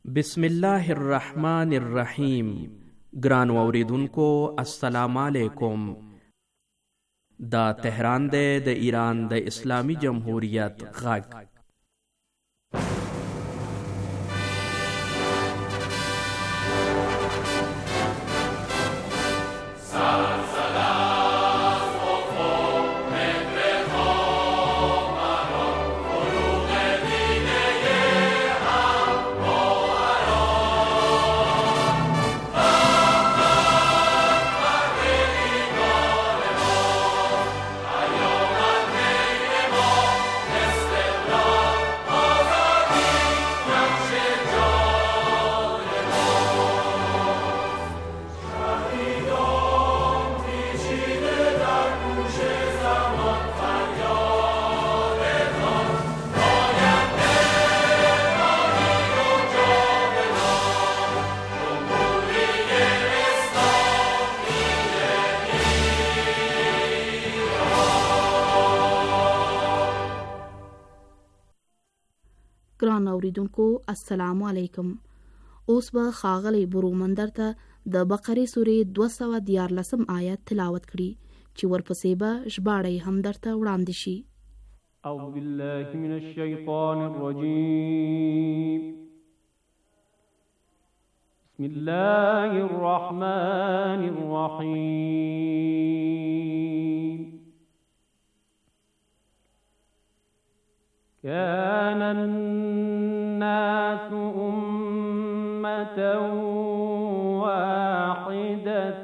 بسم الله الرحمن الرحیم. ګران اوریدونکو السلام علیکم. دا تهران دی د ایران د اسلامی جمهوریت غږ. ګران اوریدونکو السلام علیکم. اوس به ښاغلی برومندر ته د بقرې سورې 214 آیت تلاوت کړي چې ورپسې به ژباړه هم درته وړاندې شي. اعوذ بالله من الشیطان الرجیم. بسم الله الرحمن الرحیم. كان الناس أمة واحدة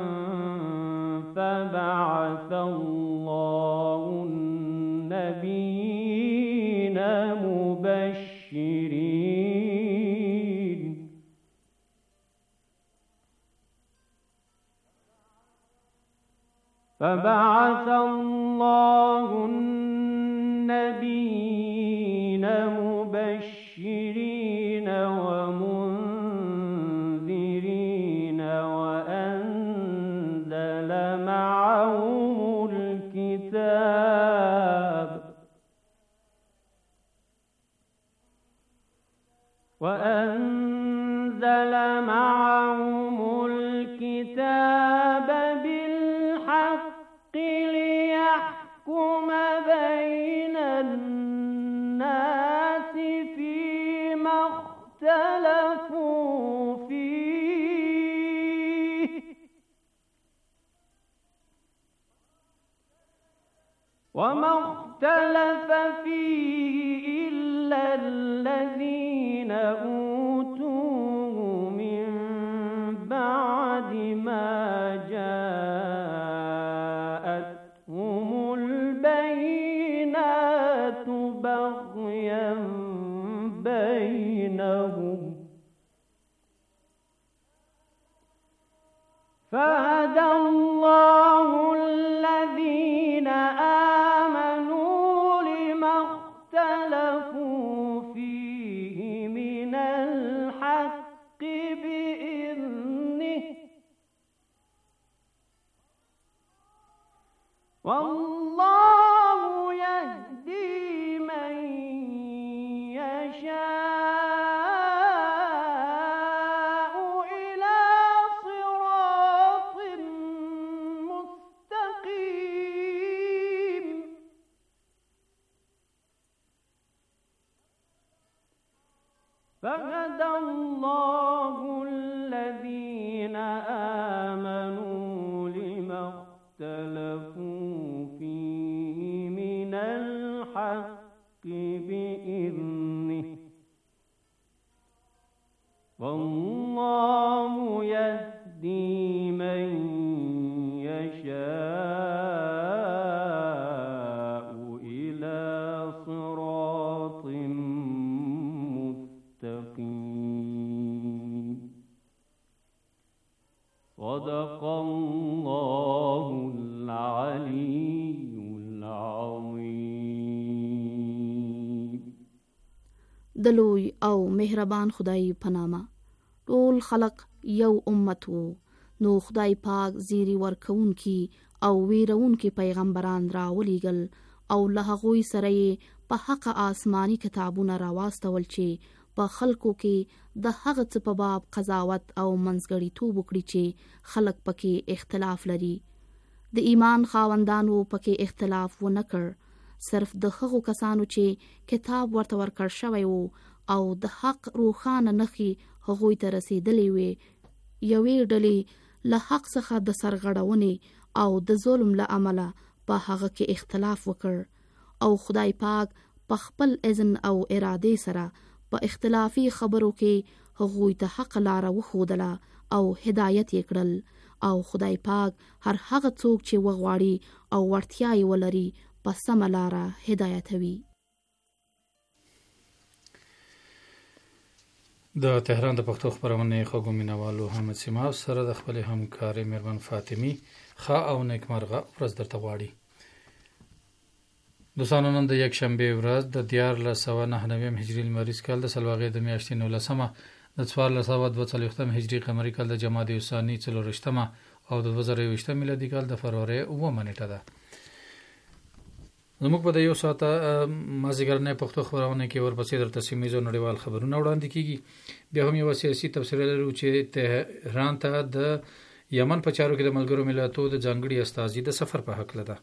فبعث الله النبيين مبشرين ومنذرين وأنزل معهم الكتاب بالحق ليحكم بين الناس فيما اختلفوا فيه وما اختلف فيه إلا الذين أوتوه من بعد ما جاءتهم البينات بغيا بينهم فهدى الله الذين آمنوا لما اختلفوا فيه من الحق بإذنه والله يهدي من يشاء إلى صراط مستقيم فهدى الله الذين آمنوا لما اختلفوا فيه من الحق بإذنه والله يهدي من يشاء إلى صراط مستقيم. صدق الله العلي العظيم. د لوی او مهربان خدای په نامه. ټول خلق یو امت وو، نو خدای پاک زیری ورکوونکی او ویرونکی پیغمبران راولیږل او له هغوی سره یې په حق آسماني کتابونه راواستول چې په خلکو کې د هغه څه په باب قضاوت او منځګړیتوب وکړي چې خلک پکې اختلاف لري. د ایمان خاوندانو پکې اختلاف ونه کړ، صرف د هغو کسانو چې کتاب ورته ورکړ شوی وو او د حق روښانه نښې هغوی ته رسېدلې وې، یوې ډلې له حق څخه د سرغړونې او د ظلم له امله په هغه کې اختلاف وکړ او خدای پاک په خپل اذن او ارادې سره په اختلافي خبرو کې هغوی ته حق لاره وښودله او هدایت یې کړل، او خدای پاک هر هغه څوک چې وغواړي او وړتیا یې ولري په سمه لاره هدایتوي. د تهران د پښتو خپرونې خوږو مینوالو حامد سیماب سره د خپل همکارې مېرمن فاطمي ښه او نیکمرغه ورځ درته غواړي. دوستانو، نن د یکشنبې ورځ د 1499 هجري لمریز کال د سلواغې د میاشتې 19مه د 1442 هجري قمري کال د جمادی الثاني 4 او د 2020 میلادي کال د فروری 9 نیټه ده. زموږ په د یو ساعته مازیګرنۍ پښتو خبرونه کې ورپسې درته سیمه‌ییز نړیوال خبرونه وړاندې کیږي. بیا هم یو سیاسي تبصره لرو چې تهران ته د یمن په چارو کې د ملګرو ملتونو د ځانګړي استازي د سفر په حق لده.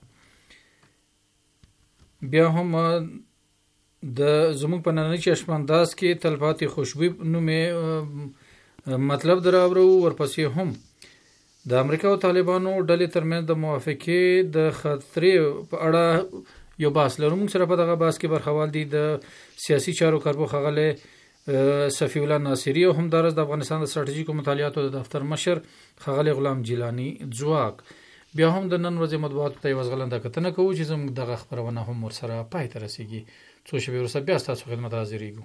بیا هم د زموږ په نننۍ چشمانداز کې تلپاتې خوشبوي نومې مطلب دراوړو. ورپسې هم د امریکا او طالبانو ډلې ترمنځ د موافقې د خطرې په اړه یو بحث لرو. موږ سره په دغه بحث کې برخوال دي د سیاسي چارو کارپو ښاغلی صفی الله ناصري او همدارس د افغانستان د ستراتیژیکو مطالعاتو د دفتر مشر ښاغلی غلام جیلانی ځواک. بیا هم د نن ورځې مطبوعاتو ته یوه ځغلنده کتنه کوو چې زموږ دغه خپرونه هم ورسره پای ته رسیږي. څو شېبې وروسته بیا ستاسو خدمت حاضرېږو.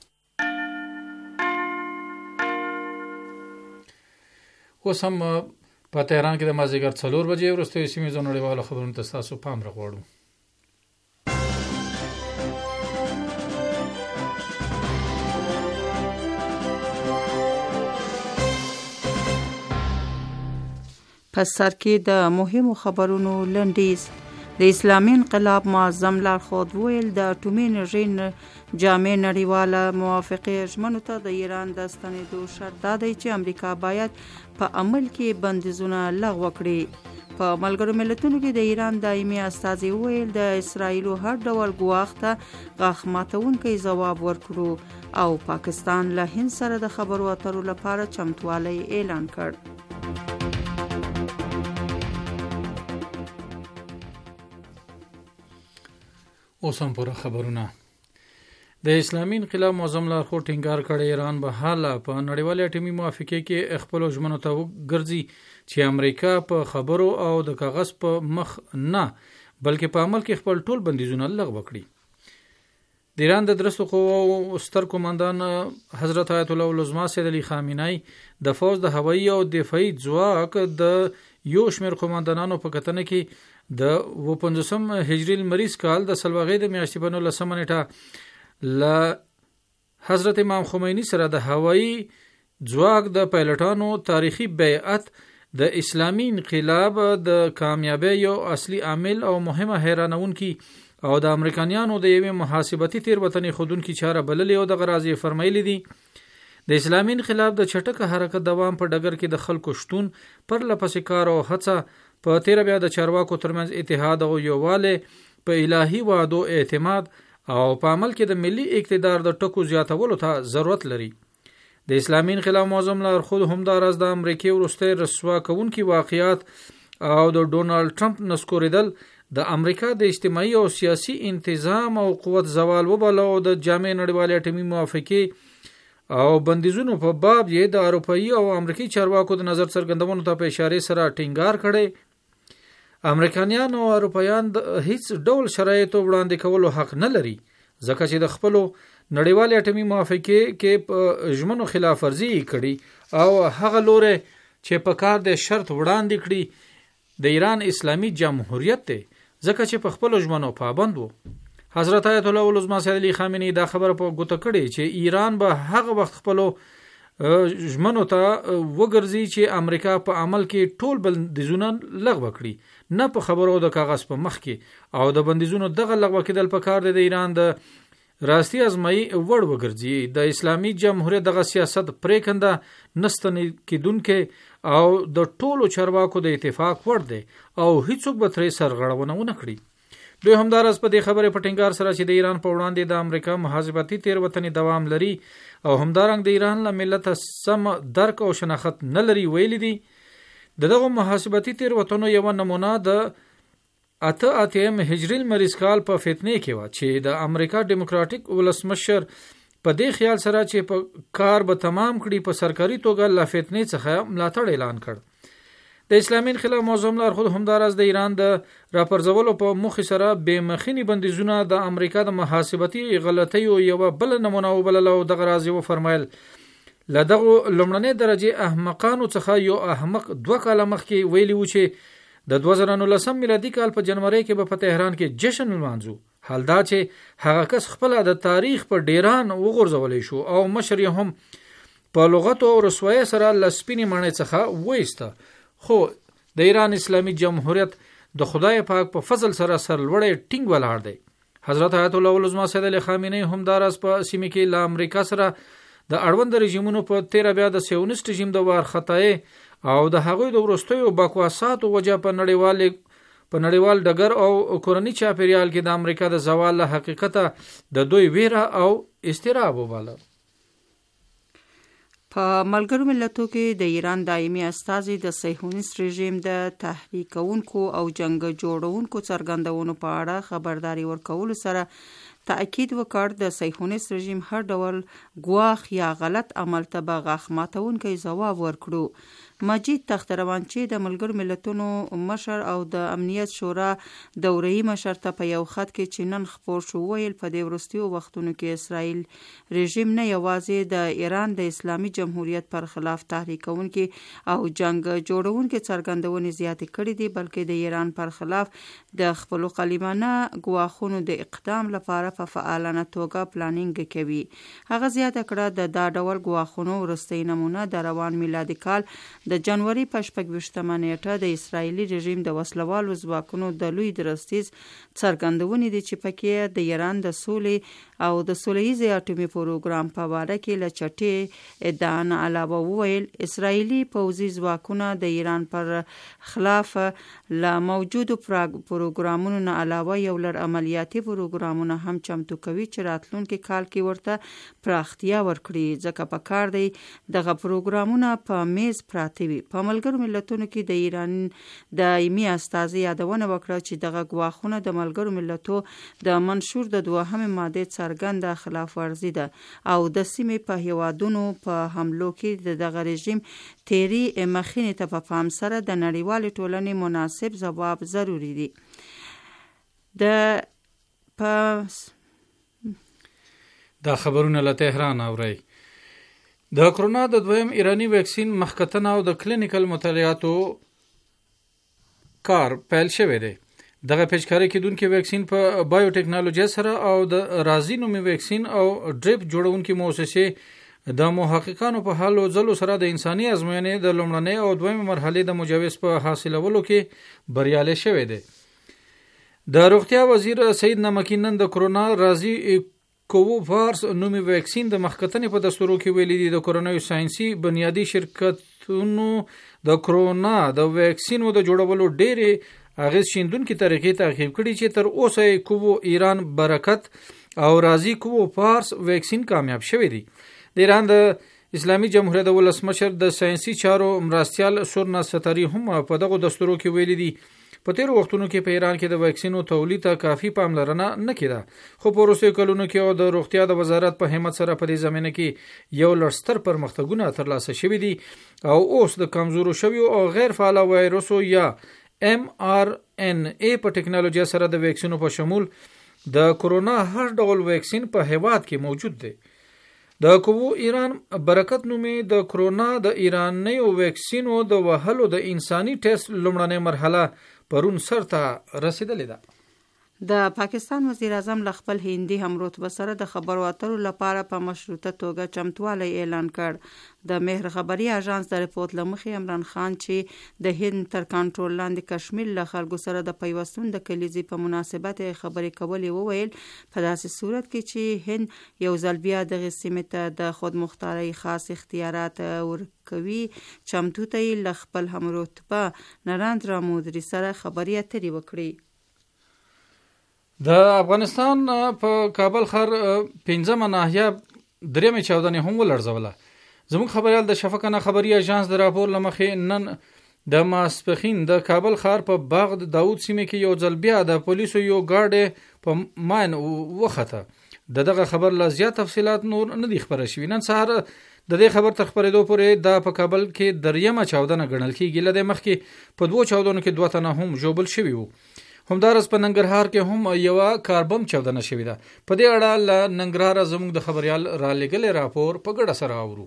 اوس هم په تهران کې د مازدیګر 4 بجې وروستیو سیمه‌ییزو نړیوالو خبرونو ته ستاسو پام راغواړو. په سر کې د مهمو خبرونو لنډیز. د اسلامي انقلاب معظم لارښود ویل د اټومي انرژۍ جامع نړیواله موافقې ژمنو ته د ایران د ستنېدو شرط دا دی چې امریکا باید په عمل کې بندیزونه لغوه کړي. په ملګرو ملتونو کې د ایران دایمي استازي ویل د اسرائیلو هر ډول ګواښ ته غاښ ماتونکی ځواب ورکړو او پاکستان له هند سره د خبرو اترو لپاره چمتوالی اعلان کړ. اوس هم پوره خبرونه. د اسلامي انقلاب معظم لارښود ټینګار کړی ایران به حالا په نړیوالې اټومي موافقې کې خپلو ژمنو ته وګرځي چې امریکا په خبرو او د کاغذ په مخ نه بلکې په عمل کې خپل ټول بندیزونه لغوه کړي. د ایران د درستو قواو ستر قوماندان حضرت آیت الله العظما سید علي خامنه‌ای د فوج د هوایي او دفاعي ځواک د یو شمېر قوماندانانو په کتنه کې د 55 هجري لمریز کال د سلواغې د میاشتې په 19 نیټه له حضرت امام خمینی سره د هوایي ځواک د پایلټانو تاریخي بیعت د اسلامي انقلاب د کامیابی یو اصلي عامل او مهمه حیرانونکي او د امریکایانو د یوې محاسبتي تیروتنې خودونکي چاره بللې او د غرازي فرمایلی دي. د اسلامي انقلاب د چټک حرکت دوام په ډګر کې د خلکو شتون پر لپسې کار او هڅه په تیر بیا د چارواکو ترمنځ اتحاد او یووالی په الهي وعدو اعتماد او په عمل کې د ملي اقتدار د ټکو زیاتولو ته ضرورت لري. د اسلامي انقلاب معظم لارښود همداراز د امریکای وروستي رسوا کوونکي واقعیات او د ډونالد ټرمپ نسکوریدل د امریکا د اجتماعي او سیاسي انتظام او قوت زوال وباله او د جامع نړیوالې اټومي موافقې او بندیزونو په باب یې د اروپایي او امریکایي چارواکو د نظر څرګندونو ته په اشاره سره ټینګار کړی. امریکایان او اروپایان د هیڅ ډول شرایطو وړاندې کولو حق نه لري ځکه چې د خپلو نړیوالې اټومي موافقې کې په ژمنو خلاف ورزي کړي او هغه لوري چې په کار د شرط وړاندې کړي د ایران اسلامي جمهوریت ته ځکه چې په خپلو ژمنو پابند وو. حضرت آیت الله العظما سید علي خامنه‌ای دا خبره په ګوته کړې چې ایران به هغه وخت خپلو ژمنو ته وګرځي چې امریکا په عمل کې ټول بندیزونه لغوه کړي، نه په خبرو د کاغذ په مخ کې، او د بندیزونو دغه لغوه کېدل په کار د ایران د راستي ازمایي وړ وګرځي. د اسلامي جمهوریت دغه سیاست پریکنده نستنې کېدونکې او د ټولو چارواکو د اتفاق وړ دی او هیڅوک به ترې سرغړونه ونه کړي. دوی همدارس په دې خبرې په ټینګار سره چې د ایران په وړاندې د امریکا محاسباتي تېروتنې دوام لري او همدارنګ د ایران له ملت سم درک او شناخت نه لري ویلي دي. دغه محاسباتي تېروتنو یو نمونه د 8 هجري المریض کال په فتنې کې و چې د امریکا ډیموکراټیک ولسمشر په دې خیال سره چې په کار به تمام کړي په سرکاري توګه له فتنې څخه ملاتړ اعلان کړ. د اسلامي انقلاب معظم لارښود همداراز د ایران د راپرځولو په موخې سره بې مخینی بندیزونه د امریکا د محاسبتي غلطیو یو بل نمونه وبلله او دغه راز یې وفرمایل له دغه لومړنۍ درجې احمقانو څخه یو احمق 2 کاله مخکې ویلي و چې د 2019 میلادي کال په جنوري کې به په تهران کې جشن لمانځو. حال دا چې هغه کس خپل د تاریخ په ډیران وغورځولې شو او مشر یې هم په لغت او رسوایی سره لسپینی معنی څخه وایسته. خو د ایران اسلامي جمهوریت د خدای پاک په فضل سره سرلوړی ټینګ ولاړ دی. حضرت آیت الله العظما سید علی خامنه‌ای هم داراز په سیمه کې له امریکا سره د اړوند رژیمونو په 13 بیا د سیونیست رژیم د وارخطای او د هغوی د وروستیو بکواساتو وجه په نړیوال ډګر او کورنی چاپیریال کې د امریکا د زوال له حقیقته د دوی ویره او استراب وباله. په ملګرو ملتونو کې د ایران دایمي استازي د صهیونیست رژیم د تحریکونکو او جنگ جوړونکو څرګندونو په اړه خبرداري ورکولو سره تأکید وکړ د صهیونیست رژیم هر ډول ګواښ یا غلط عمل ته به غاښ ماتونکی ځواب ورکړو. مجید تختروان چې د ملګرو ملتونو مشر او د امنیت شورا دوره‌ای مشر ته په یو خط کې چې نن خپور شو ویل په دې وروستیو وختونو کې اسرائیل رژیم نه یوازې د ایران د اسلامي جمهوریت پر خلاف تحریکونکي او جنگ جوړونکي څرګندونې زیاتې کړې دي بلکې د ایران پر خلاف د خپل قلیمانه ګواښونو د اقدام لپاره په فعالانه توګه پلانینګ کوي. هغه زیاته کړه د دا ډول ګواښونو وروستۍ نمونه د روان میلادي کال د جنوري په 26 نیټه د اسرایلی رژیم د وسلوالو ځواکونو د لوی درستیز څرګندونې دي چې پکې د ایران د سولې او د سوله‌ییز اټومي پروګرام په اړه کې له چټي ادعا نه علاوه وویل اسرایلی پوځي ځواکونه د ایران پر خلاف له موجودو پروګرامونو نه علاوه یو لړ عملیاتي پروګرامونه هم چمتو کوي چې راتلونکي کال کې ورته پراختیا ورکړي ځکه په کار دی دغه پروګرامونه په میز پراته وي. په ملګرو ملتونو کې د ایران دایمي استازي یادونه وکړه چې دغه ګواښونه د ملګرو ملتونو د منشور د 2 ماده څرګنده خلاف ورزي ده او د سیمې په هیوادونو په حملو کې دغه رژیم تیری مخینې ته په پام سره د نړیوال ټولنې مناسب ځواب ضروری دي. دا خبرونه له تهران اوري. د کرونا د دویم ایرانی ویکسین مخکتنه او د کلینیکل مطالعاتو کار پیل شوی دی. دغه پیشکاری کېدونکې ویکسین په بایوټیکنالوژي سره او د رازي نومي ویکسین او ډریپ جوړونکې مؤسسې د محققانو په حالو ځلو سره د انساني ازموینې د لومړنۍ او دویمې مرحلې د مجوز په حاصلولو کې بریالي شوی دی. د روغتیا وزیر سید نمکی نن د کرونا رازي کووفارس نومي ویکسین د مخکتنې په دستورو کې ویلي دي د کرونا ساينسي بنیادی شرکتونو د کرونا د ویکسینو د جوړولو ډېرې اغیز شیندونکې طریقې تعقیب کړي چې تر اوسه کوو ایران برکت او رازي کووفارس ویکسین کامیاب شوی دی. د ایران د اسلامي جمهوریت د ولسمشر د ساينسي چارو مرستیال سورنا ستاری هم په دغه دستورو کې ویلي دي په تیر وختونو کې په ایران کې د ویکسینو تولید ته کافي پاملرنه نه کېده خو په وروستیو کلونو کې او د روغتیا د وزارت په همت سره په دې زمینه کې یو لړ ستر پرمختګونه ترلاسه شوي دي او اوس د کمزورو شویو او غیر فعال وایروسو یا mRNA په ټکنالوژي سره د ویکسینو په شمول د کرونا هر ډول ویکسین په هیواد کې موجود دی. د کوو ایران برکت نومي د کرونا د ایراني ویکسینو د وهلو د انساني ټیسټ لومړنۍ مرحله پرون سرته رسیدلې ده. د پاکستان وزیر اعظم له خپل هندي همرتبه سره د خبرو اترو لپاره په مشروطه توګه چمتوالی اعلان کړ. د مهر خبري اژانس د ریپورت له مخې عمران خان چې د هند تر کنټرول لاندې کشمیر له خلکو سره د پیوستون د کلیزې په مناسبت خبرې کولې وویل په داسې صورت کې چې هند یو ځل بیا دغه سیمې ته د خودمختارۍ خاص اختیارات ورکوي، چمتو ته یې له خپل همرتبه نریندرا مودي سره خبرې اترې وکړي. د افغانستان په کابل ښار 15مه ناحیه درېمې چاودنې هم ولړزوله. زموږ خبریال د شفقانه خبري اژانس د راپور له مخې نن د ماسپښین د کابل ښار په باغ د داود سیمې کې یو ځل بیا د پولیسو یو ګاډی په ماین وخته. دغه خبر لا زیات تفصیلات نور نه دي خبره شوي. نن سهار د دې خبر تر خبرېدو پورې د په کابل کې درېمه چاودنه ګڼل کېږي. له دې مخکې په 2 چاودنو کې 2 تنه هم ژوبل شوي وو. همدارس په ننګرهار کې هم یو کاربم چاودنه شوې ده. په دې اړه له ننګرهار زموږ د خبريال را لګلې راپور په ګډه سره اورو.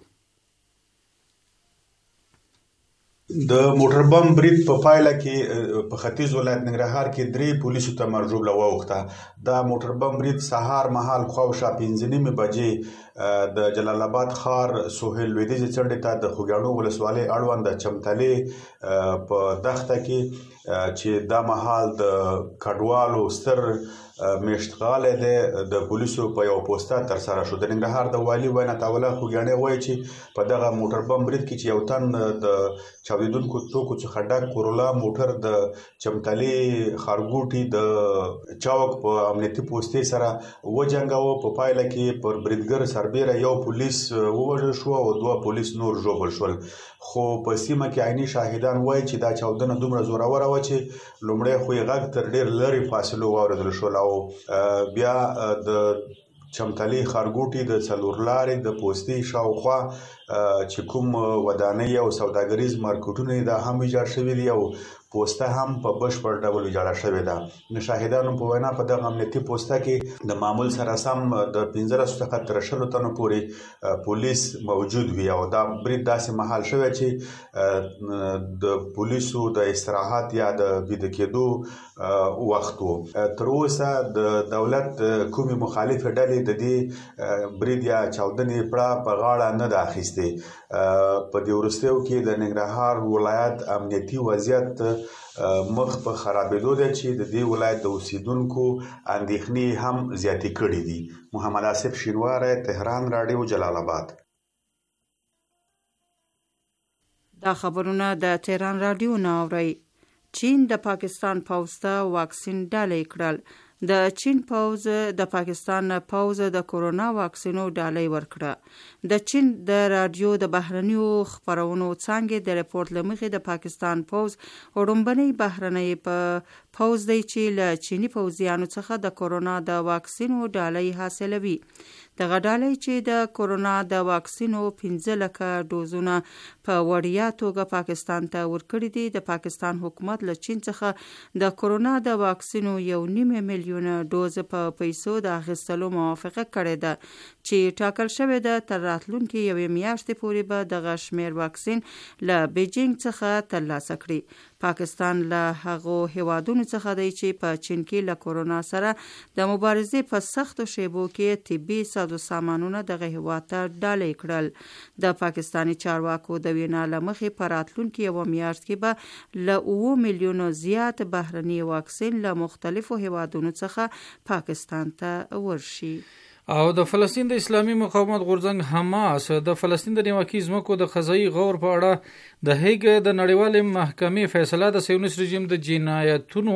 د موټر بم برید په پایله کې په ختیځ ولایت ننګرهار کې 3 پولیسو ته مرجوب لوخته. د موټر بم برید سهار مهال خواوشا 5:30 بجې د جلال آباد ښار سهیل لویدیځ څنډې ته د خوګاڼو ولسوالۍ اړوند د چمتلې په دښته کې چې دا مهال د کډوالو ستر میشتغاله ده د پولیسو په یو پوسټه تر سره شو. د ننګرهار د والی وینا تاوله خوګاڼې وایي چې په دغه موټر بم برید کې چې یو تن د چاودیدونکو توکو څخه ډک کورولا موټر د چمتلې خارګوټي د چاوک په امنیتي پوسټې سره وجنګاوه. په پایله کې پر بریدګر سربیره یو پولیس ووژل شو او 2 پولیس نور ژوبل شول. خو په سیمه کې عیني شاهدان وایي چې دا چاودنه دومره زوروره وه چې لومړی خو یې غږ تر ډېر لرې فاصلو واورېدل شول او بیا د چمتلې خارګوټي د څلور لارې د پوستې شاوخوا چې کوم ودانۍ او سوداګریز مارکیټونه دا هم ویجاړ شوي دي او پوسته هم په بشپړ ډول ویجاړه شوې ده. شاهدانو په وینا په دغه امنیتي پوسته کې د معمول سره سم د 15 څخه تر 20 تنو پورې پولیس موجود وي او دا برید داسې مهال شوی چې د پولیسو د استراحت یا د بيد کېدو وخت وو. تر اوسه د دولت کومي مخالف ډلې د دې برید یا چاودنې پړه په غاړه نه ده اخیستې. په دې وروستیو کې د ننګرهار ولایت امنیتي وضعیت مخ په خرابېدو دی چې د دې ولایت د اوسیدونکو اندېښنې هم زیاتې کړې دي. محمد آصف شینواری، تهران رادیو، جلال آباد. دا خبرونه د تهران رادیو نه اورئ. چین د پاکستان پوځ ته واکسین ډالۍ کړل. د چین پوځ د پاکستان پوځ د کورونا واکسینو ډالۍ ورکړه. د چین د رادیو د بهرنیو خبرونو څانګې د ریپورت لمخې د پاکستان پوځ وړومبنی بهرنی پوځ دی چې له چینی پوځیانو څخه د کورونا د واکسینو ډالۍ حاصلوي. دغه ډالۍ چې د کورونا د واکسینو 15 لکه ډوزونه په وړیا توګه پاکستان ته ورکړي دي. د پاکستان حکومت له چین څخه د کورونا د واکسینو 1.5 میلیون ډوز په پیسو د اخیستلو موافقه کړې ده چې ټاکل شوې ده تر راتلونکي 1 میاشتې پورې به دغه شمیر واکسین له بیجینګ څخه ترلاسه کړي. پاکستان له هغو هیوادونو څخه دی چې په چین کې له کورونا سره د مبارزې په سختو شیبو کې طبي سازو سامانونه دغه هیواد ته ډالۍ کړل. د پاکستاني چارواکو د وینا له مخې په راتلونکي 1 میاشت کې به له 9 میلیونو زیات بهرني واکسین له مختلفو هیوادونو څخه پاکستان ته ورشي. او د فلسطین د اسلامي مقاومت غورځنګ حماس د فلسطین د نیواکي ځمکو د قضایي غور په اړه د هیګ د نړیوالې محکمې فیصله د صهیونیست رژیم د جنایتونو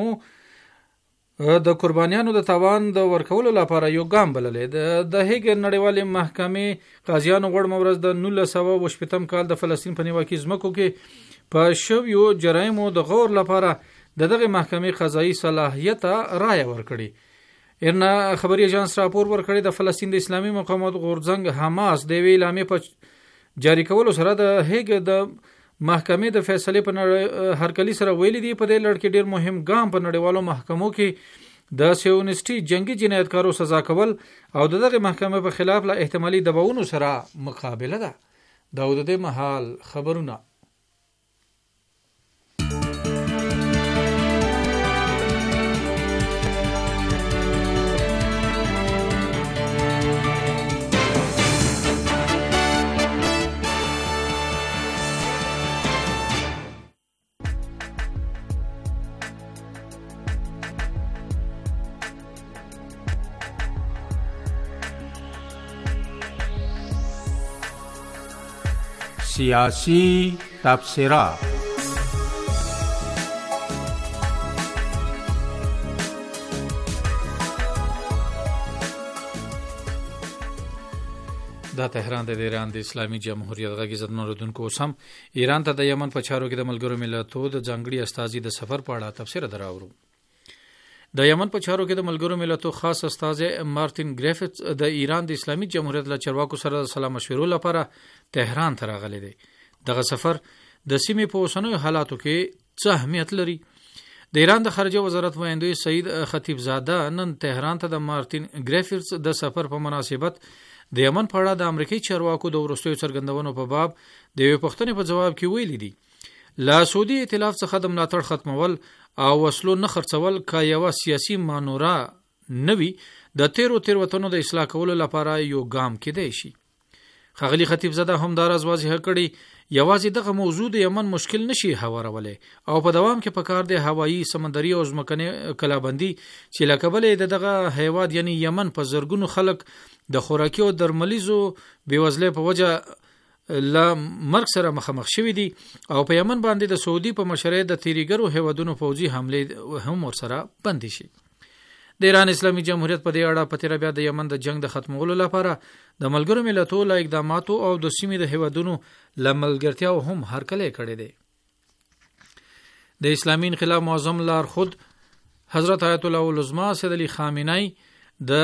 د قربانیانو د تاوان د ورکولو لپاره یو ګام بللې. د هیګ نړیوالې محکمې قاضیانو غوړمه ورځ د 1980 کال د فلسطین په نیواکي ځمکو کې په شویو جرایمو د غور لپاره دغه محکمې قضایي صلاحیت رائے ورکړي. ارنا خبري اژانس راپور ورکړی د فلسطین د اسلامي مقاومت غورځنګ حماس د ویل اعلامیې په جاری کولو سره د هیګ د محکمې د فیصلې په هرکلی سره ویلي دی په دې لړ کې ډیر مهم ګام په نړیوالو محکمو کې د صهیونیستي جنگي جنایتکارو سزا کول او دغه محکمې په خلاف له احتمالي دباونو سره مقابله ده. دا د دې محل خبرونه. سیاسی تبصره. دا تهران د ایران د اسلامي جمهوریت غږ عزت مندونکو سم ایران ته د یمن په چارو کې د ملګرو ملتونو د ځانګړي استازي د سفر په اړه تفسیر دراوړو. د یمن په چارو کې د ملګرو ملتونو خاص استازي مارټین ګریفټس د ایران د اسلامي جمهوریت له چارواکو سره د سلام مشورو لپاره تهران ته راغلي دي. دغه سفر د سیمې په اوسنیو حالاتو کې څه اهمیت لري؟ د ایران د خارجه وزارت وایندوی سعید خطیبزاده نن تهران ته د مارټین ګریفټس د سفر په مناسبت د یمن په اړه د امریکایي چارواکو د وروستیو څرګندونو په باب د یوې پوښتنې په جواب کې ویلي دي لا سعودي ائتلاف څخه د ملاتړ ختمول او وسلو نه خرڅول کا یو سیاسي مانورا نوي د تیروتنو د اصلاح کولو لپاره یو ګام کېدای شي. ښاغلي خطیبزاده هم دا راز واضح کړی یوازې دغه موضوع د یمن مشکل نشي هوارولی او په دوام کې پکار دی هوایي سمندري او ځمکني کلابندي چې له کبله دغه هیواد یعنی یمن په زرګونو خلک د خوراکي او درملیزو بیوزلۍ په وجه له مرګ سره مخامخ شوي دي او په یمن باندې د سعودي په مشرۍ د تیریګرو هیوادونو فوجي حمله هم ورسره بندي شي. د ایران اسلامي جمهوریت په دې اړه په تیر بیا د یمن د جنگ د ختمولو لپاره د ملګرو ملتونو له اقداماتو او د سیمې د هیوادونو له ملګرتیاو هم هرکلی کړی دی. د اسلامي انقلاب معظم لارښود حضرت آیت الله العظما سید علي خامنه‌ای د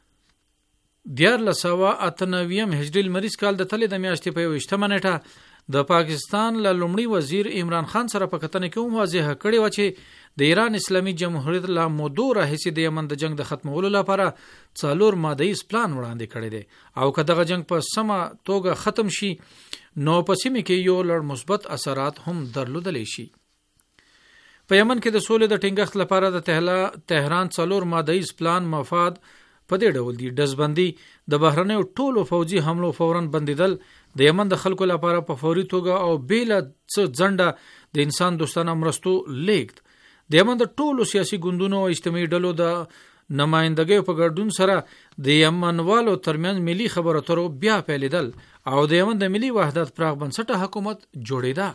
1498 هجري المریض کال د تلې د میاشتې په 28 نیټه د پاکستان له لومړي وزیر عمران خان سره په کتنه کې هم واضح کړی و چې د ایران اسلامي جمهوریت له مودو راهیسې د یمن د جنگ د ختمولو لپاره 4 ماده‌یز پلان وړاندې کړی دی او که دغه جنگ په سمه توګه ختم شي نو په سیمه کې یو لړ مثبت اثرات هم درلودلی شي. په یمن کې د سولې د ټینګښت لپاره د تهران 4 ماده‌یز پلان مفاد په دې ډول دي: ډزبندي، د بهرنیو ټولو فوجي حملو فوراً بندیدل، د یمن د خلکو لپاره په فوري توګه او بیله څه ځنډه د انسان دوستانه مرستو لیږد، د یمن د ټولو سیاسي ګوندونو او اجتماعي ډلو د نمائندګیو په ګډون سره د یمنوالو ترمنځ ملي خبرو اترو بیا پیلېدل او د یمن د ملي وحدت پراخ بنسټه حکومت جوړېده.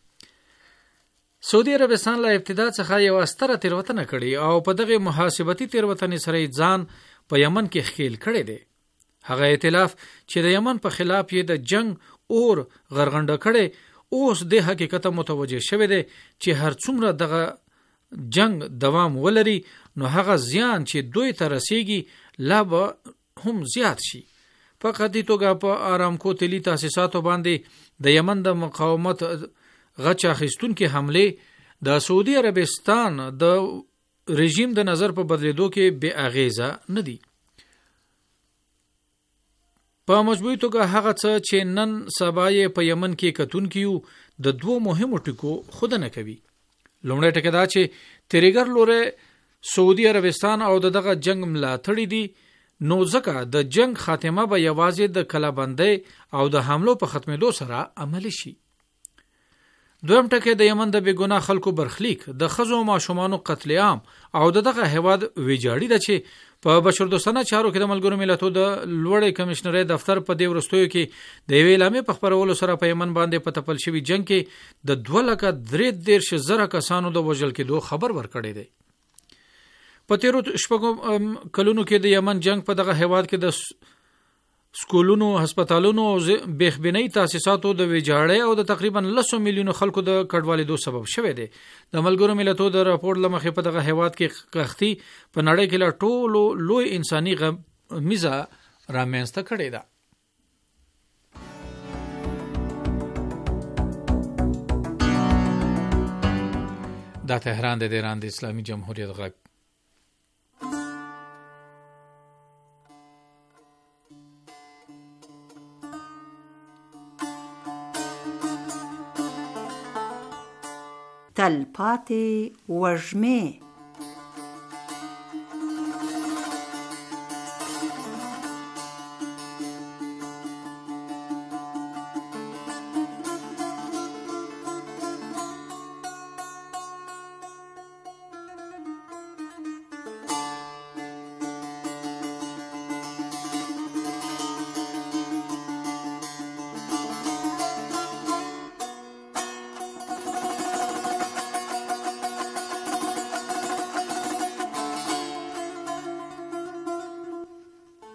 سعودي عربستان له ابتدا څخه یو ستره تیروتنه کړې او په دغه محاسبتي تیروتنې سره ځان په یمن کې ښکیل کړی دی. هغه ائتلاف چې د یمن په خلاف یې د جنگ اور غرغنډه کړي اوس د حقیقت متوجه شوی دی چې هر څومره دغه جنگ دوام ولري نو هغه زیان چې دوی ته رسیږي لا به هم زیات شي. په قطعي توګه په آرامکو تیلي تاسیساتو باندې د یمن د مقاومت غچ اخیستونکې حمله د سعودي عربستان د رژیم د نظر په بدلیدو کې بے اغیزه نه دي. په مجموعي توګه هغه څه چې نن سبا یې په یمن کې کتونکي یو د دوه مهمو ټکو خود نه کوي. لومړی ټکی دا چې تیریګر لوري سعودي عربستان او دغه جنگ ملاتړي دي نو ځکه د جنگ خاتمه به یوازې د کلابندۍ او د حملو په ختمېدو سره عملی شي. دویم ټکی د یمن د بېګناه خلکو برخلیک، د ښځو او ماشومانو قتل عام او دغه هیواد ویجاړي ده چې په بشردوستانه چارو کې د ملګرو ملتونو د لوړې کمشنرۍ دفتر په دې وروستیو کې د یوې اعلامیې په خپرولو سره په یمن باندې په تپل شوي جنگ کې د 2,33,000 کسانو د وژل کېدو خبر ورکړی دی. په تیرو شپږو کلونو کې د یمن جنگ په دغه هیواد کې د سکولونو، هسپتالونو او بېخبینۍ تاسیساتو د ویجاړۍ او د تقریبا 100 میلیونو خلکو د کډوالېدو سبب شوی دی. د ملګرو ملتونو د راپور له مخې په دغه هیواد کې قحطي په نړۍ کې له ټولو لوی انساني غمیزه رامنځته کړې ده. دا تهران د ایران د اسلامي جمهوریت غږ. تلپاتې وږمې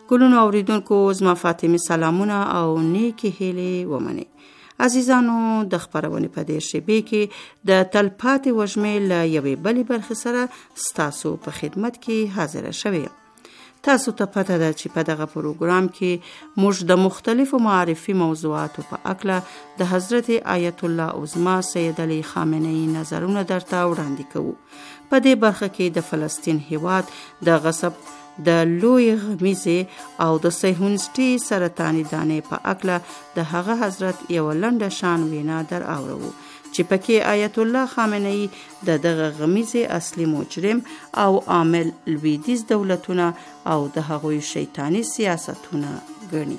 ګلونو اوریدونکو زما فاطمه سلامونه او نیکی هیلې ومنئ. عزیزانو د خبرونې په دې شیبې کې د تلپاتې وژمې له یوې بلې برخې سره ستاسو په خدمت کې حاضره شوې. تاسو ته پته ده چې په دغه پروګرام کې موږ د مختلفو معرفي موضوعاتو په اړه د حضرت آیت الله عظما سید علی خامنه‌ای نظرونه درته وړاندې کوو. په دې برخه کې د فلسطین هیواد د غصب د لوی غمیزې او د صهیونیستي سرطاني دانې په اړه د هغه حضرت یو لنډه شان وینا در اورو چې پکې آیت الله خامنه‌ای د دغه غمیزې اصلي مجرم او عامل لویدیز دولتونه او د هغوی شیطانی سیاستونه ګڼي.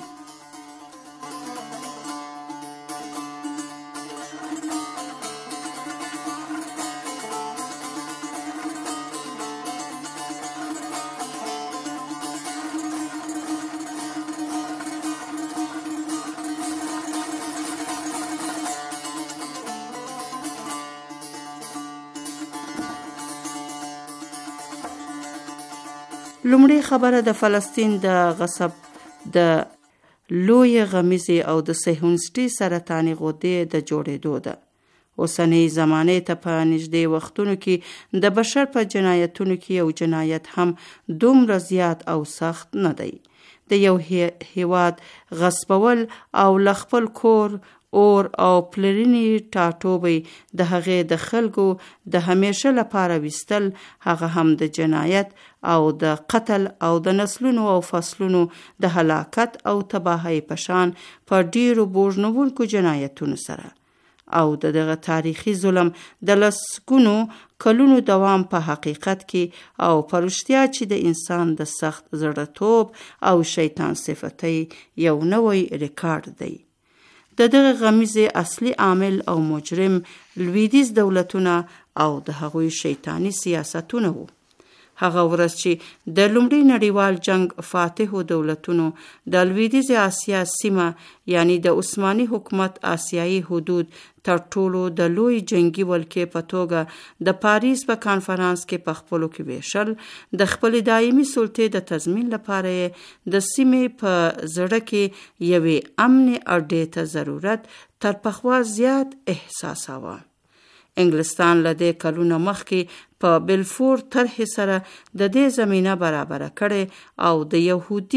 لومړی خبره د فلسطین د غصب د لوی غمیزې او د صهیونیستي سرطاني غدې د جوړېدو ده. اوسنۍ زمانې ته په نږدې وختونو کې د بشر په جنایتونو کې یو جنایت هم دومره زیات او سخت نه دی. د یو هیواد غصبول او له خپل کور اور او پلرینی ټاټوبې د هغې د خلکو د همیشه لپاره وستل، هغه هم د جنایت او د قتل او د نسلونو او فصلونو د هلاکت او تباهی پشان په ډیرو بوژنونکو جنایتونو سره او دغه تاریخي ظلم د لسګونو کلونو دوام په حقیقت کې او پرشتیا چې د انسان د سخت زړه‌توب او شیطان صفتي یو نوی ریکارډ دی. د دغه غمیزې اصلي عامل او مجرم لویدیز دولتونه او د هغوی شیطانی سیاستونه وو. هغه ورځ چې د لومړي نړیوال جنگ فاتحو دولتونو د لویدیز آسیا سیمه یعنی د عثماني حکومت آسیایي حدود تر ټولو د لوی جنگي ولکې په توګه د پاریس په کانفرانس کې په خپلو کې ویشل، د خپل دایمي سلطې د تضمین لپاره د سیمې په زړه کې یوې امن اډې ته ضرورت تر پخوا زیات احساساوه. انګلستان له دې کلونو مخکې په بلفور طرح سره د دې زمینه برابره کړې او د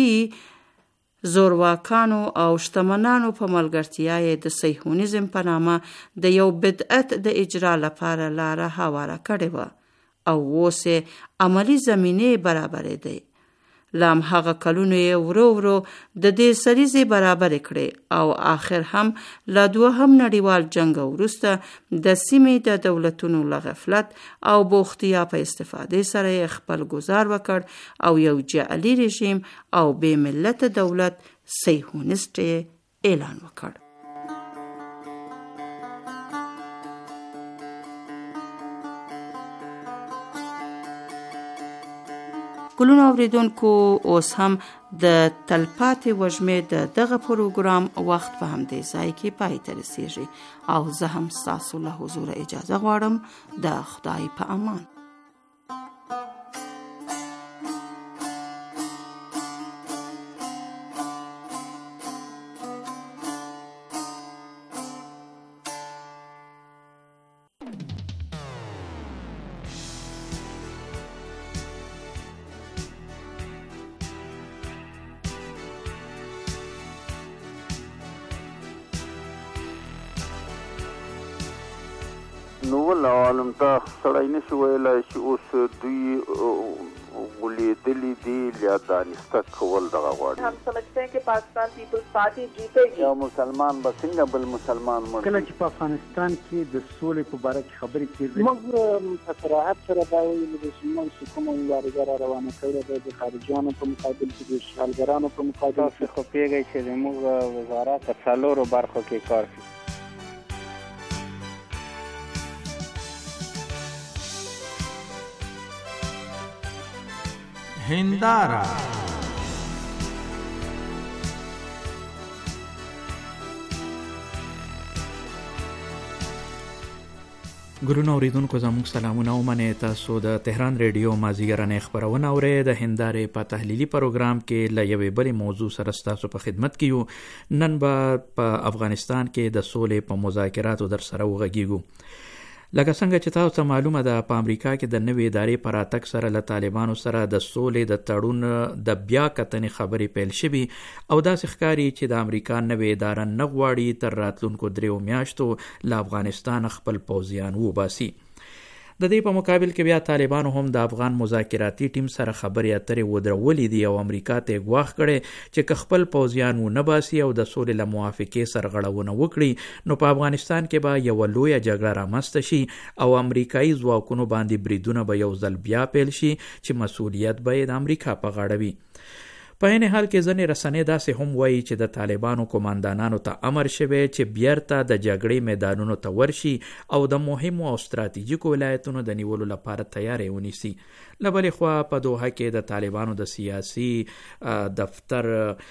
یهودي زورواکانو او شتمنانو په ملګرتیا د صهیونیزم په نامه د یو بدعت د اجرا لپاره لاره هواره کړې وه او اوس عملی زمینه برابرې دی. لام هغه کلونو یې ورو ورو د دې سریزې برابر کړي او آخر هم له دوهم نړیوال جنگ وروسته د سیمې د دولتونو له غفلت او بوختیا په استفادې سره خپل گزار وکړ او یو جعلي رژیم او بې ملت دولت صهیونیست اعلان وکړ. ګلونو اوریدونکو اوس هم د تلپاتې وژمې د دغه پروګرام وخت په همدې ځای کې پای ته رسیږي او زه هم ستاسو له حضور اجازه غواړم. د خدای په امان. نو ول عالم ته سړی نشي ویلی چې اوس دوی ولیدلي دي یا دانسته کول دغه غواړي. हम समझते हैं कि पाकिस्तान पीपल्स पार्टी जीतेगी. یا مسلمان به څنګه بل مسلمان مړ کله چې په افغانستان کې د سولې په باره کې خبرې کېږي، موږ په صراحت سره دا ویل چې موږ چې کومه مبارزه را روانه کړې ده د خارجیانو په مقابل کې د اشغالګرانو په مقابل کې، خو پیږی چې زموږ وزارت په څلورو برخو کې کار کوي. هندارا ګورونو اوریدونکو زموږ سلامونه ومنئ. تاسو د تهران ریډیو مازیګرنۍ خبرونه اورئ. د هندارې په تحلیلي پروګرام کې له یوې بلې موضوع سره ستاسو په خدمت کې یو. نن به په افغانستان کې د سولې په مذاکراتو در سره وغږیږو. لکه څنګه چې تاسو ته معلومه ده، په امریکا کې د نوې ادارې په راتګ سره له طالبانو سره د سولې د تړون د بیا کتنې خبرې پیل شوي او داسې ښکاري چې د امریکا نوې اداره نه غواړي تر راتلونکو 3 میاشتو له افغانستان خپل پوځیان وباسي. د دې په مقابل کې بیا طالبانو هم د افغان مذاکراتي ټیم سره خبرې اترې ودرولې دي او امریکا ته ګواښ کړي چې که خپل پوځیان ونه باسي او د سولې له موافقې سرغړونه وکړي نو په افغانستان کې به یوه لویه جګړه رامنځته شي او امریکایي ځواکونو باندې بریدونه به یو ځل بیا پیل شي چې مسؤلیت به یې د امریکا په غاړه وي. په عین حال کې ځینې رسنۍ داسې هم وایي چې د طالبانو قوماندانانو ته امر شوی چې بیرته د جګړې میدانونو ته ورشي او د مهمو او ستراتیژیکو ولایتونو د نیولو لپاره تیاری ونیسي. له بلې خوا په دوحه کې د طالبانو د سیاسي دفتر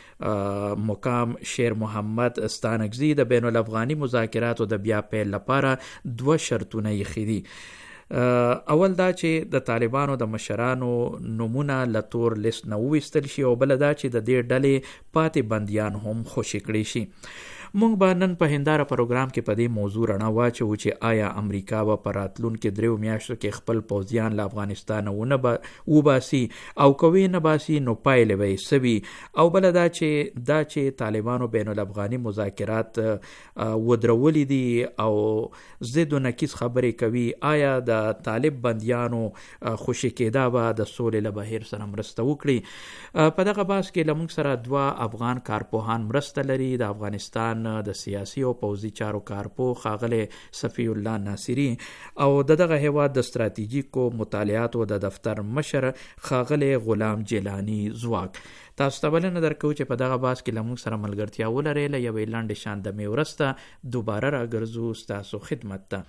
مقام شیر محمد ستانکزي د بین الافغاني مذاکراتو د بیا پیل لپاره 2 شرطونه یې دي. اول دا چې د طالبانو د مشرانو نمونه له تور لیست نه وویستل شي او بل دا چې د دې ډلې پاتې بندیان هم خوشي کړي شي. مونږ به نن په هنداره پروګرام کې په دې موضوع رڼا واچو چې آیا امریکا به په راتلونکو 3 میاشتو کې خپل پوځیان له افغانستان وباسي او کوي نه باسي نو پایلې به یې څه وي، او بل دا چې طالبانو بین الافغاني مذاکرات ودرولي دي او ضد و نقیض خبرې کوي. آیا د طالب بندیانو خوشي کېدا به د سولې له بهیر سره مرسته وکړي؟ په دغه بحث کې له موږ سره 2 افغان کارپوهان مرسته لري. د افغانستان د سیاسي او پوځي چارو کارپوه ښاغلی صفی الله ناصري او دغه هیواد د ستراتیژیکو مطالعاتو د دفتر مشر ښاغلی غلام جیلانی ځواک. تاسو ته بلنه درکوو چې په دغه بحث کې له موږ سره ملګرتیا ولرئ. له یوې لنډې شاندمې وروسته دوباره راګرځو ستاسو خدمت ته.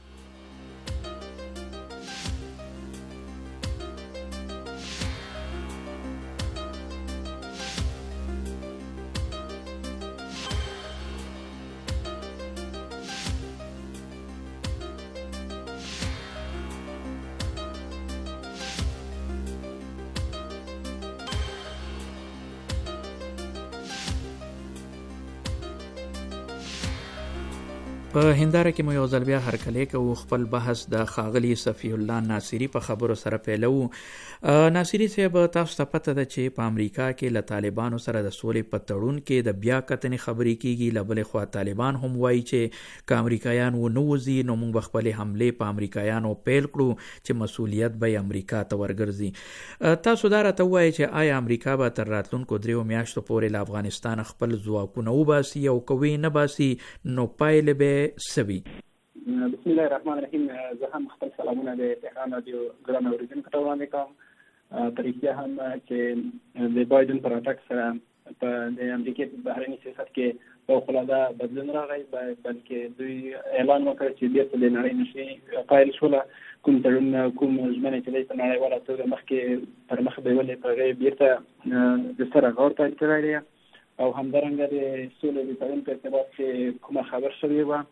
په هنداره کې مو یو ځل بیا هرکلی کوو. خپل بحث د ښاغلي صفی الله ناصري په خبرو سره پیلوو. ناصري صاحب، تاسو ته پته ده چې په امریکا کې له طالبانو سره د سولې په تړون کې د بیا کتنې خبرې کیږي. له بلې خوا طالبان هم وایي چې که امریکایان ونه وځي نو موږ به خپلې حملې په امریکایانو پیل کړو چې مسؤلیت به یې امریکا ته ورګرځي. تاسو دا راته ووایئ چې آیا امریکا به تر راتلونکو 3 میاشتو پورې له افغانستان خپل ځواکونه وباسي او که ویې نه باسي نو پایلې به سوي؟ بسم الله الرحمن الرحیم. زه هم خپل سلامونه د تهران رادیو ګران اوریدونکو ته وړاندې کوم. په رښتیا هم چې د بایدن پر راتګ سره په د امریکې په بهرني سیاست کې فوق‌العاده بدلون راغی، بلکې دوی اعلان وکړ چې بیرته د نړۍ نشي پایل شوله. کوم تړون کوم ژمنې چې دی په نړیواله توګه مخکې پر مخ بیولې په هغې بیرته د سره غور پیل کړی دی او همدارنګه د سولې د تړون په ارتباط کې کومه خبر شوې وه.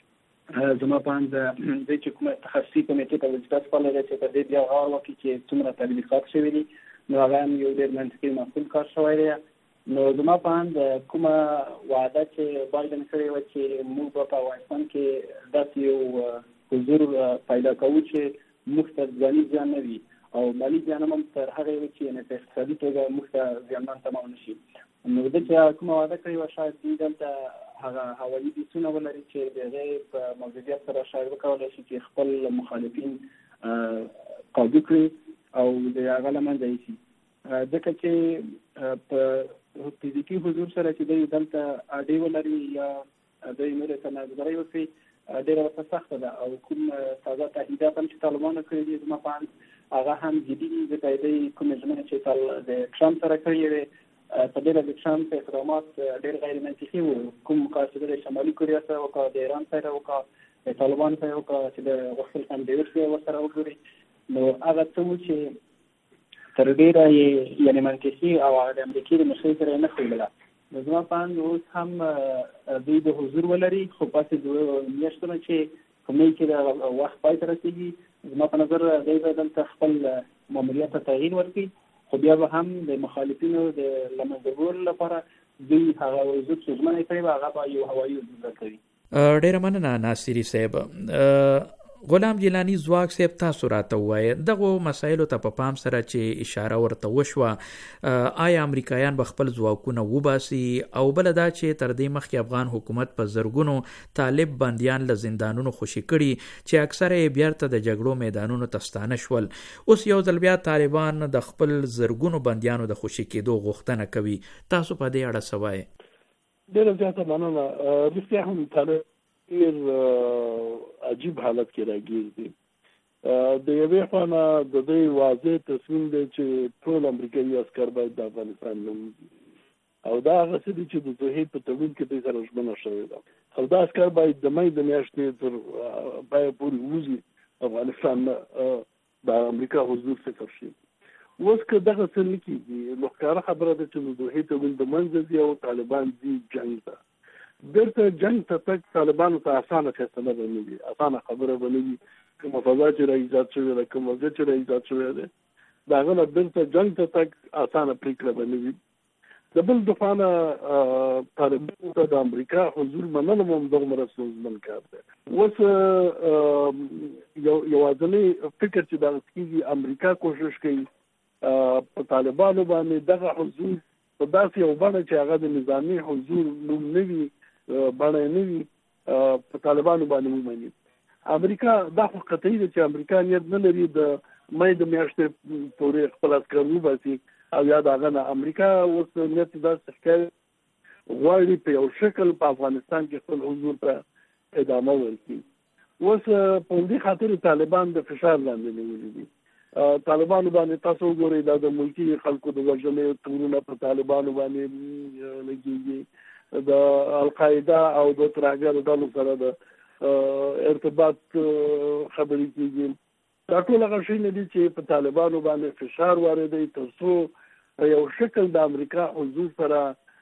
زما په اند دوی چې کومه تخصصي کمیټې ته وظیفه سپارلې ده چې په دې بیا غور وکړي چې څومره تطبیقات شوي دي، نو هغه هم یو ډېر منطقي معقول کار شوی دی. نو زما په اند کومه وعده چې بایدن کړې وه چې موږ به په افغانستان کې داسې یو حضور پیدا کوو چې موږ ته ځاني زیان نه وي او مالي زیان هم تر هغې وي چې په اقتصادي توګه موږ ته زیانمن تمام نه شي. نو ده چې کومه وعده کړې وه شاید دوی دلته هغه هوایي بیسونه ولري چې د هغې په موجودیت سره شاید وکولی شي چې خپل مخالفین قابو کړي او د هغه له منځه یوسي. ځکه چې په فزیکي حضور سره چې دوی دلته اډې ولري یا دوی نورې ته نظرۍ وکړي ډېره ورته سخته ده او کوم تازه تهدیدات هم چې طالبانو کړي دي زما په اند هغه هم جدي دي، ځکه دوی کومې ژمنې چې د ټرمپ سره کړې وې په ډېره د ټرمپ اقدامات ډېر غیر منطقي وو. کوم مقاصده د شمالي کوریا سره وکړه، د ایران سره وکړه، د طالبانو سره وکړه چې د غوښتل کمپیوټر سره ورسره وګوري. نو هغه څه وو چې تر ډېره یې یعنې منطقي او د امریکې د مشرۍ سره یې نه ښودله. نو زما په اند اوس هم دوی د حضور ولري، خو پاتې 2 میاشتو نه چې کومې چې وخت پای ته رسیږي زما په نظر دوی به دلته خپل ماموریت ته تغییر ورکړي، خو بیا به هم د مخالفینو د له منځه وړلو لپاره دوی هغه وضوح چې ژمنه کړې وه هغه به یو هوایي وضوح درکوي. ډېره مننه ناصري صاحب. غلام جیلانی ځواک صاحب تاسو راته ووایه دغو مسایلو ته په پام سره چې اشاره ورته وشوه آیا امریکایان به خپل ځواکونه وباسي او بل دا چې تر دې مخکې افغان حکومت په زرګونو طالب بندیان له زندانونو خوشي کړي چې اکثره یې بیرته د جګړو میدانونو ته ستانه شول، اوس یو ځل بیا طالبان د خپل زرګونو بندیانو د خوشي کېدو غوښتنه کوي، تاسو په دې اړه څه وایئ؟ ډېره زیاته مننه. رښتیا هم طالب عجیب حالت کې راګیر دي. د یوې خوا نه د دوی واضح تصمیم دی چې ټول امریکایي عسکر باید د افغانستان نه وځي او دا هغه څه دي چې د توحید په تړون کې دوی سره ژمنه شوې ده او دا عسکر باید د مۍ د میاشتې تر پایه پورې وځي افغانستان نه د امریکا حضور صفر شي. اوس که دغه څه نه کېږي نو ښکاره خبره ده چې د توحید تړون د منځه ځي او طالبان ځي جنګ ته. بیرته جنگ ته تک طالبانو ته اسانه فیصله به نه وي، اسانه خبره به نه وي. کومه فضا چې را ایجاد شوې ده، کوم وضع چې را ایجاد شوې ده، د هغه نه بیرته جنگ ته تک اسانه پرېکړه به نه وي. د بل دفعه نه طالبانو ته د امریکا حضور منل هم دومره ستونزمن کار دی. اوس یوازینی فکر چې دغه کېږي امریکا کوشش کوي په طالبانو باندې دغه حضور په داسې یو بڼه چې هغه د نظامي حضور نوم نه وي، بڼه نه وي، په طالبانو باندې ومني. امریکا دا خو قطعي ده چې امریکا نیت نه لري د مۍ د میاشتې پورې خپل عسکر وباسي او یا د هغه نه امریکا اوس نیت داسې ښکاري غواړي په یو شکل په افغانستان کې خپل حضور ته ادامه ورکړي. اوس په همدې خاطر طالبان د فشار لاندې نیولي دي. طالبانو باندې تاسو وګورئ دا د ملکي خلکو د وژنې تورونه په طالبانو باندې لګېږي، د القاعده او د ترهګرو ډلو سره د ارتباط خبرې کېږي. دا ټول هغه شیونه دي چې په طالبانو باندې فشار واردوي تر څو په یو شکل د امریکا حضور سره